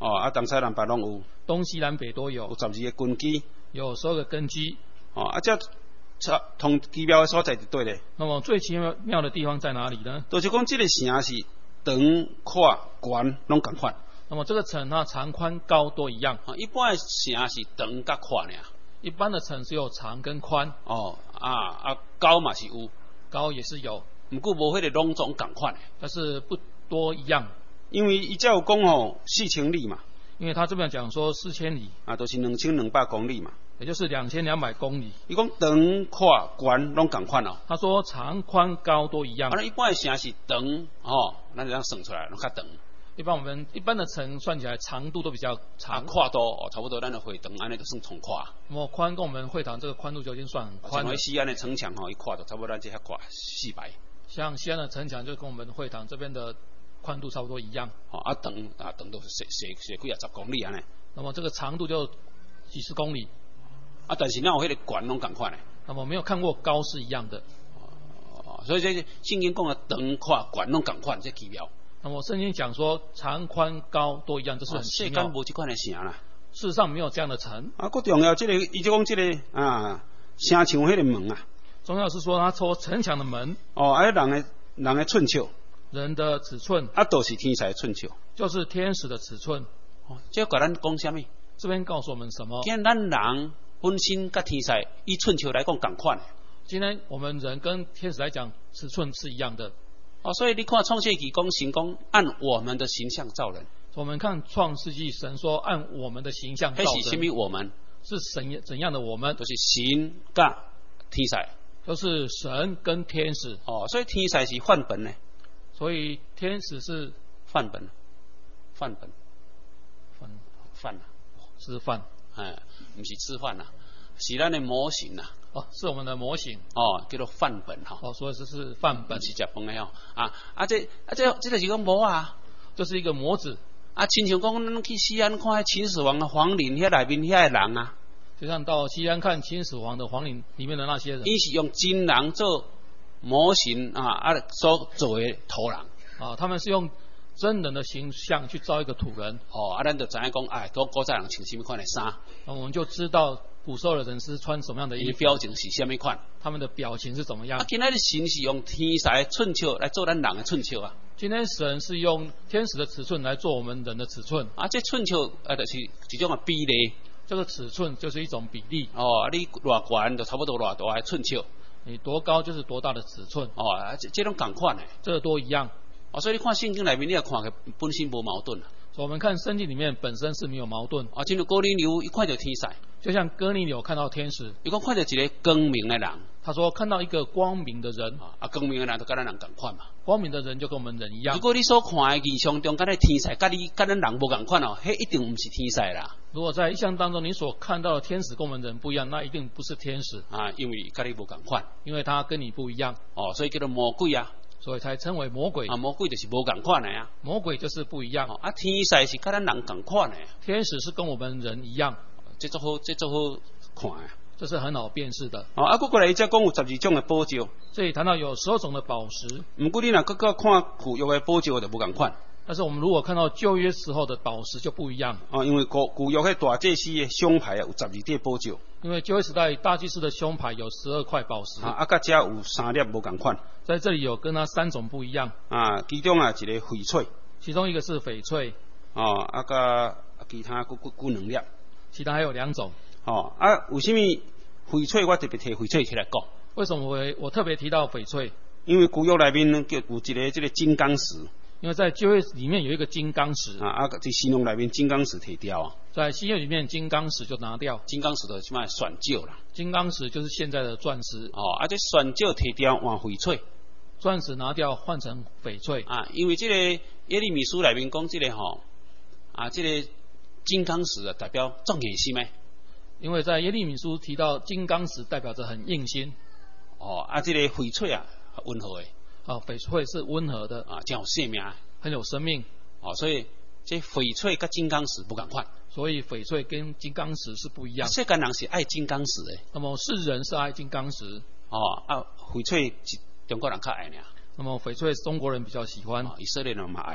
哦，啊，东西南北拢有。 东西南北都有。 有十二个根基。 有十二个根基。 哦，啊，这同奇妙的所在就对咧。 那么最奇妙的地方在哪里呢？ 就是讲这个城是长、宽、悬拢共款。 那么这个城它长、宽、高都一样。 啊，一般的城是长甲宽呀。 一般的城只有长跟宽。 哦，啊啊，高嘛是有， 高也是有， 不过无迄个拢总共款的。 但是不多一样。因为伊只有讲吼四千里嘛。 因为他这边讲说四千里。 啊，都、就是两千两百公里嘛。 也就是两千两百公里。 伊讲长、宽、悬拢共款哦。 他说长、宽、高都一样。 啊，那一般的城是长，哦，咱这样算出来，拢较长。 一般我们一般的城算起来长度都比较长， 宽、啊、度哦，差不多咱的会堂安尼就算从宽。 那么宽跟我们会堂这个宽度就已经算很宽了。 像西安的城墙吼，一宽就差不多咱这遐宽四百。 像西安的城墙就跟我们会堂这边的宽度差不多一样。 哦，啊长啊长都斜斜斜几啊十公里安尼。 那么这个长度就几十公里。 啊，但是那有迄个悬拢共款的。 那么没有看过高是一样的。 哦，所以这圣经讲的长、宽、悬拢共款，这奇妙。 那么圣经讲说长、宽、高都一样，这是很奇妙。 世间无这款的城啦。 事实上没有这样的城。 啊，更重要，这个伊就讲这个啊，城墙迄个门啊。 重要是说他说城墙的门。 哦，啊，人的人的寸尺。 人的尺寸。 啊，都是天使的寸尺。 就是天使的尺寸。 哦，这甲咱讲什么？ 这边告诉我们什么？ 今咱人本身甲天使以寸尺来讲共款。 今天我们人跟天使来讲尺寸是一样的。 哦，所以你看创世纪讲神讲按我们的形象造人。 我们看创世纪神说按我们的形象造人。 那是什么我们？ 是神怎样的我们？ 就是神甲天使。 都是神跟天使。 哦，所以天使是范本呢。 所以天使是范本。范本。 范范啊。 吃饭。 哎，不是吃饭呐，是咱的模型呐。 哦，是我们的模型。 哦，叫做范本哈。 哦，所以这是范本。 是食饭的哦。啊啊这啊这这就是个模啊， 这是一个模子。 啊，亲像讲咱去西安看秦始皇的皇陵，遐内面遐个人啊。 就像到西安看秦始皇的皇陵里面的那些人。 伊是用真人做模型啊啊所做的土人。 啊，他们是用真人的形象去造一个土人。 哦，啊，咱就知影讲，哎，古古早人穿什么款的衫。 那我们就知道古时候的人是穿什么样的衣服， 表情是什么款， 他们的表情是怎么样。 啊，今仔日神是用天使的寸尺来做咱人的寸尺啊。 今天神是用天使的尺寸来做我们人的尺寸。 啊，这寸尺啊，就是一种的比例。 这个尺寸就是一种比例。 哦，你偌悬就差不多偌大的寸尺。 你多高就是多大的尺寸。 哦，啊，这这种共款的。 这个都一样。 哦，所以你看圣经里面，你也看起本身无矛盾啊。 所以我们看圣经里面本身是没有矛盾。 啊，正如哥尼流一看到天使， 就像哥尼流看到天使， 伊讲看到一个光明的人。 他说看到一个光明的人。 啊，光明的人就跟咱人共款嘛。 光明的人就跟我们人一样。 如果你所看的异象中，跟那天使，跟你跟咱人无共款哦，迄一定不是天使啦。 如果在异象当中你所看到的天使跟我们人不一样，那一定不是天使啊，因为跟你无共款， 因为他跟你不一样。 哦，所以叫做魔鬼啊。 所以才称为魔鬼。 啊，魔鬼就是无共款的啊。 魔鬼就是不一样。 哦、啊，天使是跟咱人共款的。 天使是跟我们人一样。 这做好，这做好看啊。 这是很好辨识的。 哦，啊，过过来，再讲有十二种的宝石。 这里谈到有十二种的宝石。 不过你若搁搁看旧约的宝石就无共款。 但是我们如果看到旧约时候的宝石就不一样。 哦，因为古旧约迄大祭司的胸牌有十二块宝石。 因为旧约时代大祭司的胸牌有十二块宝石。 啊，啊，甲遮有三粒无共款。 在这里有跟它三种不一样。 啊，其中啊一个翡翠。 其中一个是翡翠。 哦，啊甲其他佫佫佫两粒。 其他还有两种。 哦，啊，为什么翡翠我特别提翡翠起来讲？ 为什么我我特别提到翡翠？ 因为旧约内面叫有一个这个金刚石。 因为在旧约里面有一个金刚石。 啊啊，在新约内面金刚石提掉啊。 在新约里面金刚石就拿掉。 金刚石就即卖选旧啦。 金刚石就是现在的钻石。 哦，啊这选旧提掉换翡翠。 钻石拿掉换成翡翠。 啊，因为这个耶利米书内面讲这个吼、哦，啊这个金刚石啊代表重硬心诶。 因为在耶利米书提到金刚石代表着很硬心。 哦，啊这个翡翠啊温和诶。 啊，翡翠是温和的。 啊，真有生命。 很有生命。 哦，所以这翡翠跟金刚石不同款。 所以翡翠跟金刚石是不一样。 世间人是爱金刚石诶。 那么世人是爱金刚石。 哦，啊翡翠中国人较爱呢。 那么翡翠中国人比较喜欢。 哦、以色列人嘛爱。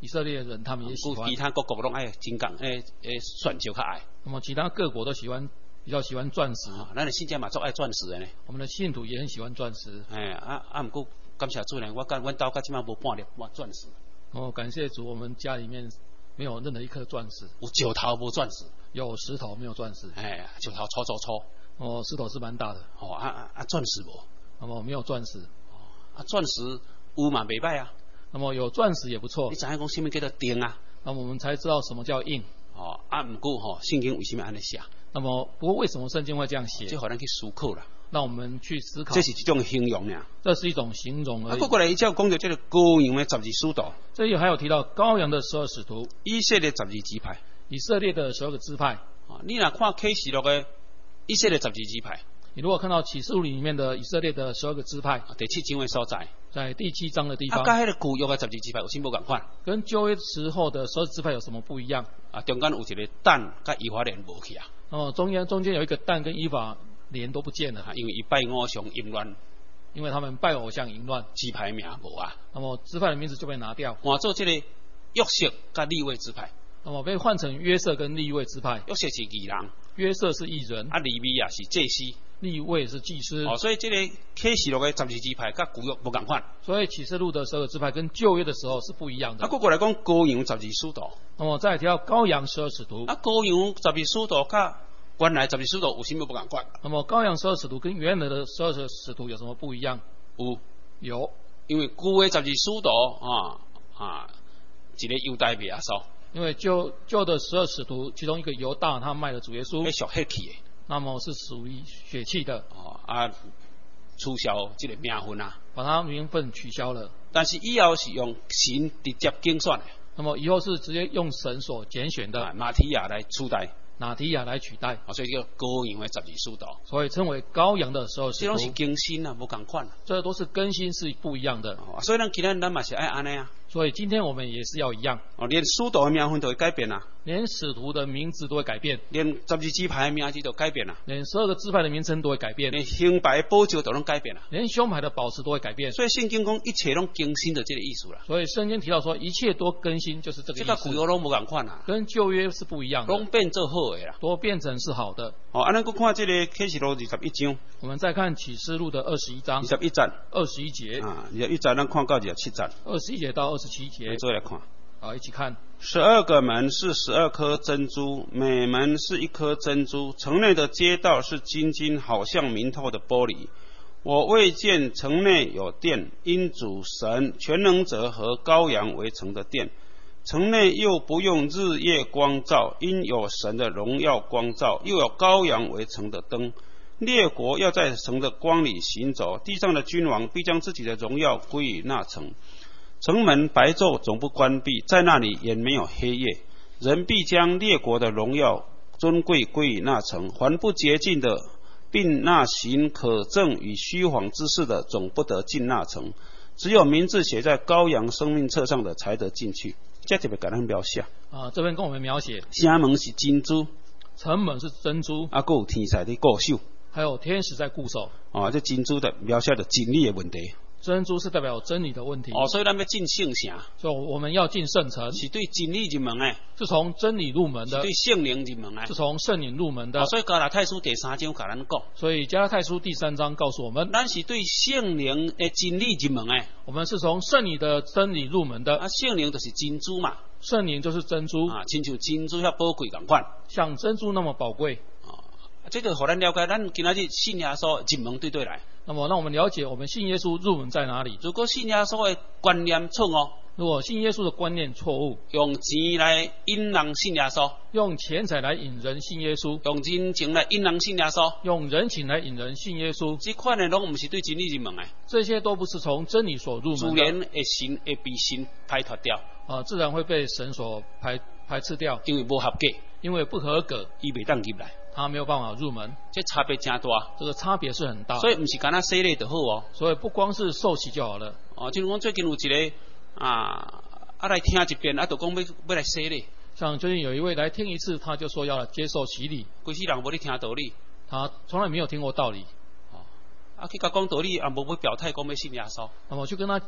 以色列人他们也喜欢。 其他各国拢爱金刚，诶诶，钻石较爱。 那么其他各国都喜欢。比较喜欢钻石， 啊，咱的信者嘛，足爱钻石的呢。 我们的信徒也很喜欢钻石。 哎，啊啊，不过感谢主呢，我感阮家到即马无半粒钻石。 哦，感谢主，我们家里面没有任何一颗钻石。 有石头无钻石？ 有石头没有钻石。 哎，石头粗粗粗。 哦，石头是蛮大的。 哦，啊啊啊，钻石无？ 那么没有钻石。 哦，啊，钻石有嘛袂歹啊。 那么有钻石也不错。 你知影讲什么叫做钉啊？ 那么我们才知道什么叫硬。 哦，啊，不过吼，圣经为什么安尼写？ 那么，不过为什么圣经会这样写？ 这好咱去思考啦。 让我们去思考。 这是一种形容呀。 这是一种形容而已。 啊，过来伊叫讲到这个羔羊的十二使徒。 这里还有提到羔羊的十二使徒。 以色列十二支派。 以色列的十二个支派。 啊，你若看启示录的以色列十二支派。 你如果看到启示录里面的以色列的十二个支派， 啊、第七章的所在。 在第七章的地方。 啊，跟迄个旧约的十二支派有什么共款？ 跟旧约时候的十二支派有什么不一样？ 啊，中间有一个但跟以法莲无去啊。 哦，中间中间有一个但跟以法莲都不见了， 啊、因为伊拜偶像淫乱， 因为他们拜偶像淫乱， 支派名无啊。 那么支派的名字就被拿掉， 换做这个约瑟跟利未支派。 那么被换成约瑟跟利未支派。 约瑟是义人， 约瑟是义人， 啊，利未啊是祭司。 利未是祭司。 哦，所以这个启示录的十二支派跟旧约无共款。 所以启示录的十二个支派跟旧约的时候是不一样的。 啊，过来讲羔羊十二使徒。 那么再提到羔羊十二使徒。 啊，羔羊十二使徒跟原来十二使徒有什么不共款？ 那么羔羊十二使徒跟原来的十二使徒有什么不一样？ 有， 有， 因为旧的十二使徒啊啊，一个犹大耶稣。 因为旧旧的十二使徒，其中一个犹大，他卖了主耶稣。 迄属血气的。 那么是属于血气的。 哦啊，取消这个名分啊。 把他名分取消了。 但是以后是用神直接竞选的。 那么以后是直接用神所拣选的。 啊、马提亚来取代。 拿提亚来取代， 哦、所以叫羔羊的十二使徒， 所以称为羔羊的十二使徒。 这都是更新啊，无共款啊。 这都是更新是不一样的。 哦、所以咱今天咱嘛是爱安尼啊。 所以今天我们也是要一样。 哦，连使徒的名分都会改变啊。 连使徒的名字都会改变。 连十二支派的名字都改变啊。 连十二个支派的名称都会改变。 连胸牌的宝石都能改变啊。 连胸牌的宝石都会改变。 所以圣经讲一切拢更新的这个意思啦。 所以圣经提到说一切都更新，就是这个意思。 这个旧约拢无共款啊。 跟旧约是不一样的。 拢变做好的啦。 都变成是好的。 哦，安尼佫看这个启示录二十一章。 我们再看启示录的二十一章。 二十一节。 二十一节。 啊，二十一节咱看到二十七节。 二十一节到二十七节。 做来看。 好，一起看。 十二个门是十二颗珍珠，每门是一颗珍珠。城内的街道是晶晶，好像明透的玻璃。我未见城内有殿，因主神全能者和羔羊为成的殿。城内又不用日夜光照，因有神的荣耀光照，又有羔羊为成的灯。列国要在城的光里行走，地上的君王必将自己的荣耀归于那城。城门白昼总不关闭，在那里也没有黑夜。人必将列国的荣耀尊贵归于那城，凡不洁净的，并那行可憎与虚谎之事的，总不得进那城。只有名字写在羔羊生命册上的，才得进去。这特别给咱描写啊，这边跟我们描写， 城门是珍珠， 城门是珍珠， 啊，还有天使在固守， 还有天使在固守。 啊，这珍珠的描写的真理的问题。 珍珠是代表真理的问题。 哦，所以咱要进圣城， 所以我们要进圣城， 是对真理入门诶， 是从真理入门的； 是对圣灵入门诶， 是从圣灵入门的。 哦、所以加拉太书第三章甲咱讲， 所以加拉太书第三章告诉我们， 咱是对圣灵诶真理入门诶， 我们是从圣理的真理入门的。 啊，圣灵就是珍珠嘛， 圣灵就是珍珠啊，亲像珍珠遐宝贵共款， 像珍珠那么宝贵。 啊，这就互咱了解，咱今仔日信耶稣入门对对来。 那么让我们了解我们信耶稣入门在哪里。 如果信耶稣的观念错误， 如果信耶稣的观念错误， 用钱来引人信耶稣， 用钱财来引人信耶稣， 用人情来引人信耶稣， 用人情来引人信耶稣， 这款的拢唔是对真理入门的， 这些都不是从真理所入门的， 自然会神会被神排脱掉， 啊，自然会被神所排排斥掉， 因为不合格， 因为不合格， 伊袂当入来。 他没有办法入门， 这差别真大， 这个差别是很大， 所以不是干那洗礼就好哦。 所以不光是受洗就好了。 哦，就如讲最近有一个啊啊来听一遍，啊就讲要要来洗礼。 像最近有一位来听一次，他就说要来接受洗礼， 规世人无咧听道理， 他从来没有听过道理。 哦，啊去甲讲道理，啊无要表态讲要信耶稣。 那么就跟他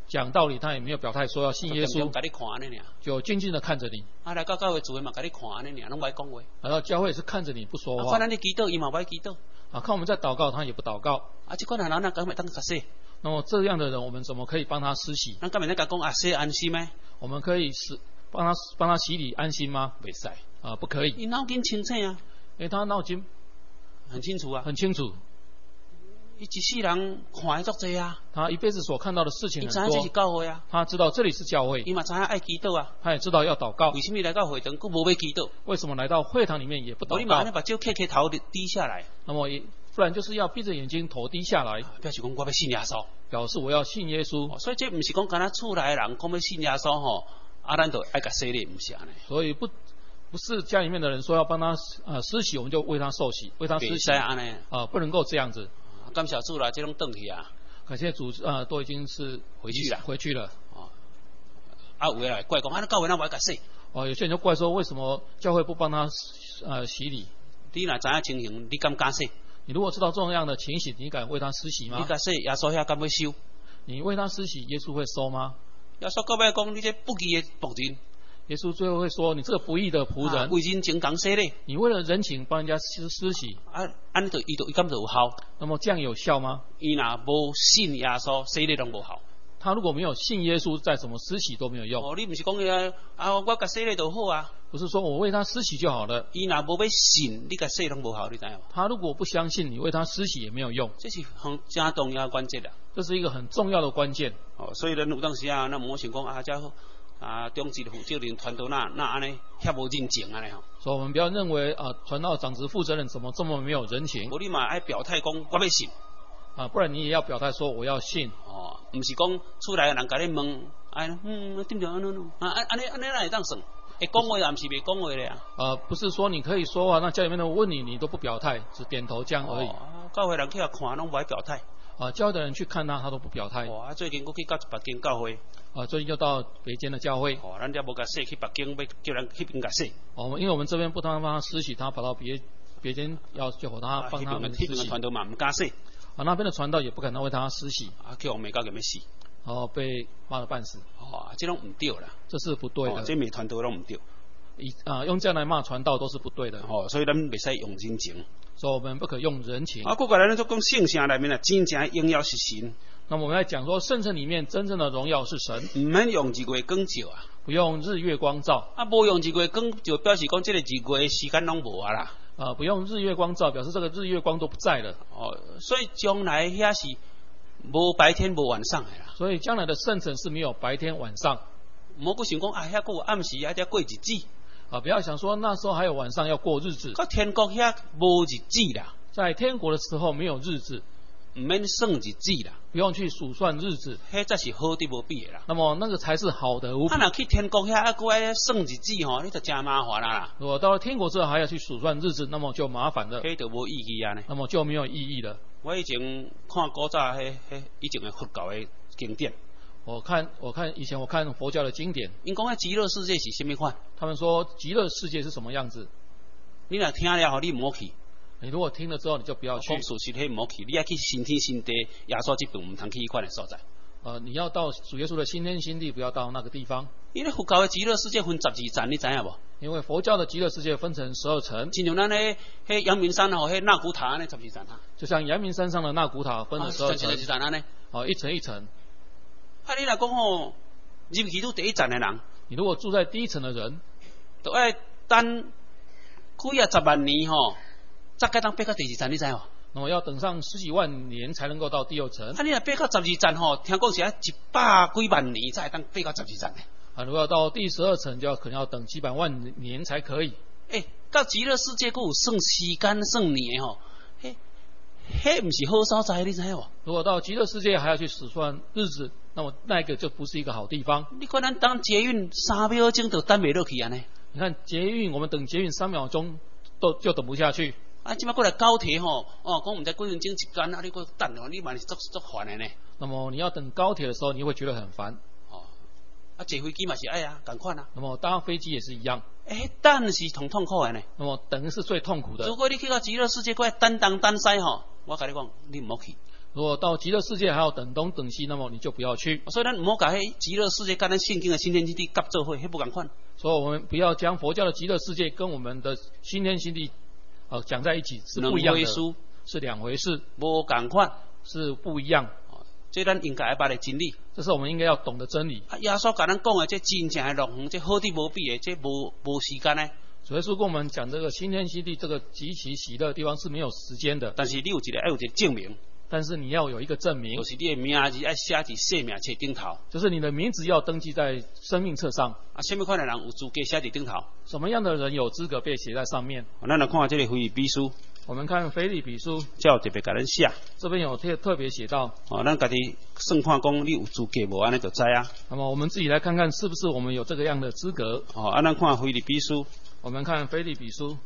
讲道理，他也没有表态说要信耶稣，就静静的看着你。 啊，来到教会做嘛，甲你看安尼尔，拢不爱讲话。 来到教会是看着你不说话。 看咱咧祈祷，伊嘛不爱祈祷。 啊，看我们在祷告，他也不祷告。 啊，这款人哪敢会当甲洗？ 那么这样的人，我们怎么可以帮他施洗？ 咱敢会甲讲啊，洗安心咩？ 我们可以使帮他帮他洗礼安心吗？ 袂使啊，不可以。 伊脑筋清醒啊， 因为他脑筋很清楚啊， 很清楚。 伊一世人看得足多啊， 他一辈子所看到的事情很多。 伊知影这是教会啊， 他知道这里是教会。 伊嘛知影爱祈祷啊， 他也知道要祷告。 为什么来到会堂，佫无要祈祷？ 为什么来到会堂里面也不祷告？ 你嘛安尼把脚磕磕头低下来。 那么也不然就是要闭着眼睛头低下来， 表示讲我要信耶稣， 表示我要信耶稣。 哦、所以这不是讲干那厝内的人讲要信耶稣吼，啊，咱就爱甲洗礼，不是安尼。 所以不不是家里面的人说要帮他呃施洗，我们就为他受洗，为他施洗。 安尼啊，不能够这样子。 感谢主啦，这种转去啊。 感谢主啊、呃，都已经是回去了， 回去了。 哦、啊，有的来怪讲，啊，那教会那不爱甲洗。 哦，有些人就怪说，为什么教会不帮他呃洗礼？ 你若知影情形，你敢敢洗？ 你如果知道这样的情形，你敢为他施洗吗？ 你敢洗，耶稣遐敢要收？ 你为他施洗，耶稣会收吗？ 耶稣到尾讲，你这不义的仆人。 耶稣最后会说：“你这个不义的仆人， 啊、为人情讲洗礼， 你为了人情帮人家施施洗， 啊，安尼就伊就伊敢就有效？ 那么这样有效吗？ 伊若无信耶稣，洗礼拢无效。 他如果没有信耶稣，再怎么施洗都没有用。 哦，你不是讲啊啊，我甲洗礼就好啊？ 不是说我为他施洗就好了。 伊若无要信，你甲洗拢无效，你知影？ 他如果不相信，你为他施洗也没有用。 这是很真重要的关键啦。 这是一个很重要的关键。 哦，所以咱有当时啊，咱无想讲啊，遮好。”啊，中职负责人传道那那安尼遐无人情安尼吼。 所以我们不要认为啊，传道长职负责人怎么这么没有人情？ 无你嘛爱表态讲我要信啊，不然你也要表态说我要信。 哦，唔是讲厝内人甲你问，哎，嗯，对不对？安尼啊，安尼安尼哪会当算？会讲话也唔是袂讲话咧啊。 呃，不是说你可以说话，那家里面的问你，你都不表态，只点头这样而已。 哦、教会人去遐看，拢不爱表态。 啊，教会的人去看他，他都不表态。 哦，啊，最近我去到北京教会。 啊，最近就到北京的教会。 哦，咱遮无甲洗，去北京要叫人迄边甲洗。 哦，因为我们这边不帮他施洗，他跑到别别间要叫他帮他们施洗。 那边的传道嘛唔敢洗。 啊，那边的传道也不可能为他施洗。 啊，叫我们教给没洗。 哦，被骂了半死。 哦，这种唔对啦。 这是不对的。 哦、这每传道拢唔对。 以啊，用这样来骂传道都是不对的。 哦，所以咱袂使用人情。 所以我们不可用人情。 啊，过过来咱就讲圣城内面啊，真正荣耀是神。 那么我们来讲说，圣城里面真正的荣耀是神。 唔免用日月光照啊。 不用日月光照。 啊，无用日月光就表示讲这个日月的时间拢无啊啦。 啊，不用日月光照，表示这个日月光都不在了。 哦，所以将来遐是无白天无晚上的啦。 所以将来的圣城是没有白天晚上。 莫不想讲啊，遐个暗时啊，遐过日子。 啊，不要想说那时候还有晚上要过日子。 到天国遐无日子啦。 在天国的时候没有日子。 唔免算日子啦， 不用去数算日子， 迄才是好得无比的啦。 那么那个才是好的无比。 啊，若去天国遐啊，搁爱算日子吼，你就真麻烦啦。 如果到了天国之后还要去数算日子，那么就麻烦了。 迄就无意义啊呢。 那么就没有意义了。 我以前看古早迄迄以前的佛教的经典， 我看我看以前我看佛教的经典， 因讲迄极乐世界是什么款？ 他们说极乐世界是什么样子？ 你若听了后，你唔好去。 你如果听了之后，你就不要去。 讲事实迄唔好去，你要去新天新地，耶稣这边唔通去迄款的所在。 呃，你要到主耶稣的新天新地，不要到那个地方。 因为佛教的极乐世界分十二层，你知影无？ 因为佛教的极乐世界分成十二层， 就像咱迄迄阳明山吼，迄纳古塔呢十二层啊。 就像阳明山上的纳古塔分了十二层， 十二层安尼。 哦，一层一层。 啊，你若讲吼，入去都第一层的人， 你如果住在第一层的人， 都爱等几啊十万年吼。才该当爬到第二层，你知无？ 那么要等上十几万年才能够到第二层。 啊，你若爬到十二层吼，听讲是要一百几万年才会当爬到十二层呢。 啊，如果要到第十二层，就要可能要等几百万年才可以。 诶、欸，到极乐世界，佫有算时间、算年吼，迄迄唔是好所在，你知无？ 如果到极乐世界还要去数算日子，那么那个就不是一个好地方。 你看咱当捷运三秒钟就等袂落去安尼。 你看捷运，我们等捷运三秒钟都就等不下去。 啊，即摆过来高铁吼，哦，讲毋知几分钟一间，啊，你搁等哦，你嘛是足足烦的呢。 那么你要等高铁的时候，你会觉得很烦。 哦，啊，坐飞机嘛是爱啊，赶快啊。 那么搭飞机也是一样。 诶、欸，等是同痛苦的呢。 那么等是最痛苦的。 如果你去到极乐世界，过来等东等西吼，我跟你讲，你唔好去。 如果到极乐世界还要等东等西，那么你就不要去。 所以咱唔好把迄极乐世界跟咱圣经的新天新地夹做伙，迄不共款。 所以我们不要将佛教的极乐世界跟我们的新天新地，呃，讲在一起是不一样的，是两回事， 无共款， 是不一样。 这咱应该要捌的真理， 这是我们应该要懂的真理。 啊，耶稣甲咱讲的这真正的乐园，这好伫无比的，这无无时间呢。 主耶稣跟我们讲这个新天新地，这个极其喜乐的地方是没有时间的。 但是你有一个要有一个证明。 但是你要有一个证明， 就是你的名字要写在生命册顶头， 就是你的名字要登记在生命册上。 啊，什么款的人有资格写在顶头？ 什么样的人有资格被写在上面？ 啊，咱来看这个腓立比书。 我们看腓立比书， 这有特别给咱写。 这边有特特别写到。 哦，咱家己算看讲你有资格无，安尼就知啊。 那么我们自己来看看是不是我们有这个样的资格。 哦，啊，咱看腓立比书。 我们看腓立比书。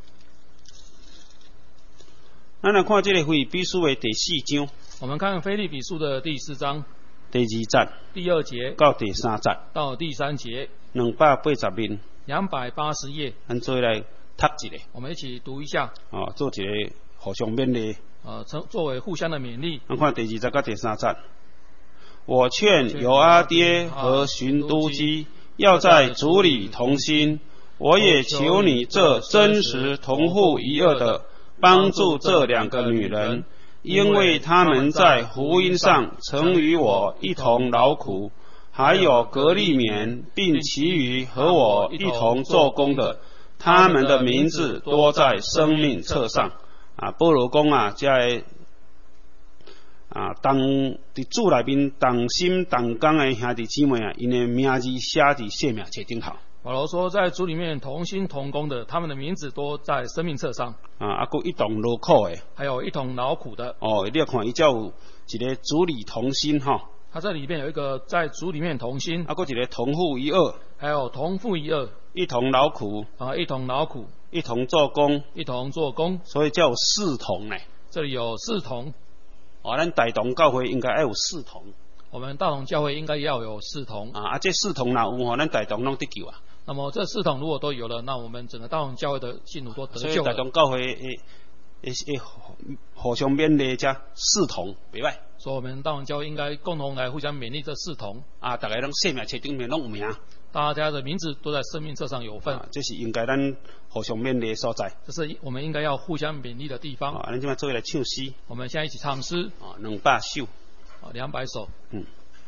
咱来看这个腓立比书的第四章。 我们看腓立比书的第四章第二节第二节到第三节到第三节， 两百八十面， 两百八十页。 咱做来读一个。 我们一起读一下。 哦，做一个互相勉励。 呃，作为互相的勉励。 咱看第二节到第三节。我劝犹阿爹和寻都基要在主里同心，我也求你这真实同父一轭的帮助这两个女人。因为他们在福音上曾与我一同劳苦，还有革利免，并其余和我一同做工的，他们的名字多在生命册上。啊，保罗讲啊，这个啊，同伫主内面同心同工的兄弟姊妹啊，因的名字写伫生命册顶头。 保罗说，在主里面同心同工的，他们的名字都在生命册上。 啊，啊，佮一同劳苦的， 还有一同劳苦的。哦， 你要看，伊才有一个主里同心哈。 他这里面有一个在主里面同心， 啊，佮一个同父一轭， 还有同父一轭， 一同劳苦啊，一同劳苦， 一同做工， 一同做工， 所以叫有四同呢。 这里有四同。 哦，咱大同教会应该要有四同。 我们大同教会应该要有四同。 啊，啊，这四同若有吼，咱大同拢得救啊。 那么这四同如果都有了，那我们整个大同教会的信徒都得救了。 所以大同教会诶诶诶互相勉励，这四同袂歹。 所以我们大同教会应该共同来互相勉励这四同。 啊，大家拢生命册顶面拢有名。 大家的名字都在生命册上有份。 啊，这是应该咱互相勉励的所在。 这是我们应该要互相勉励的地方。 啊，咱今麦做来唱诗。 我们现在一起唱诗。 啊，两百首。 啊，两百首。 嗯。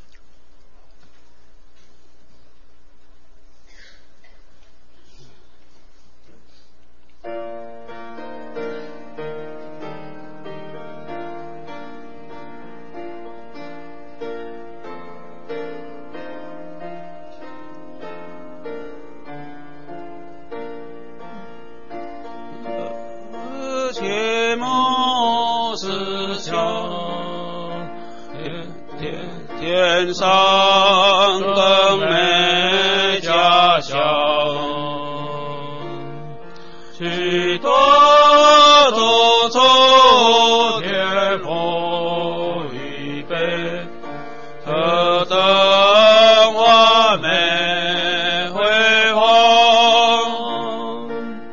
天上更美家乡，许多祖宗天父预备，何等完美辉煌！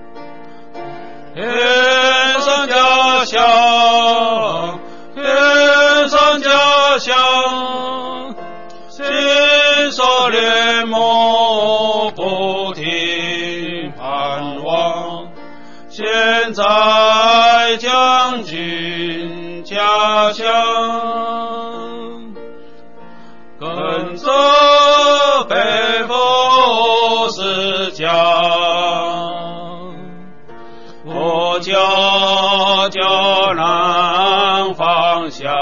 天上家乡，天上家乡。心所恋慕不停盼望，现在将军家乡，跟着北风是家，我家家南方向。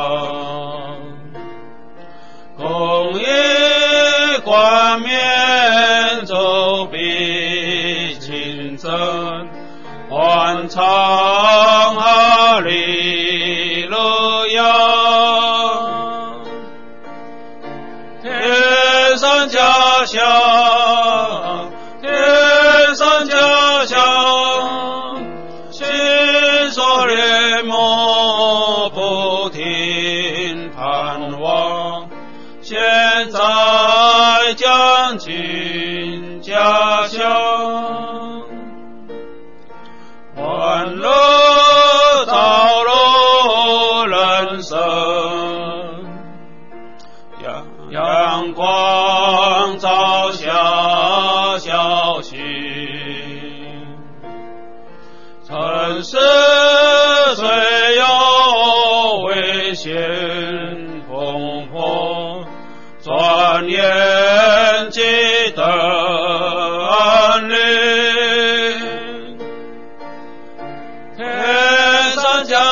公益冠冕走比竞争，欢唱哈利路亚。天上家乡，天上家乡，心所恋慕不停盼望。现在将军家乡，欢乐道路人生。 得安宁。天上家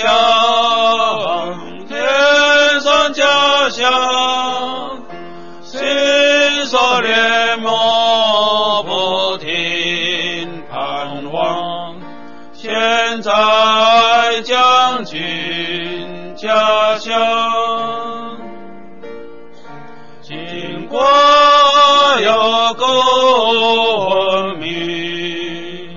乡，天上家乡，心所联盟不停盼望。现在将军家乡，经过有功名，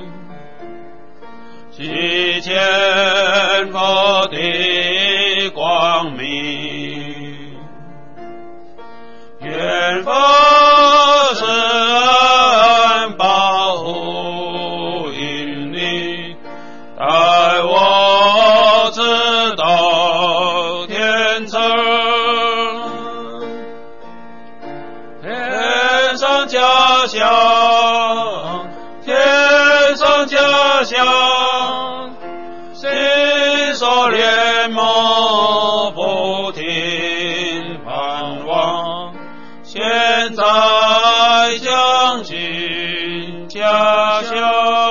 其前方的光明，远方是恩保护引领，带我直到天城。天上家乡，天上家乡，心所联盟不停盼望。现在将军家乡。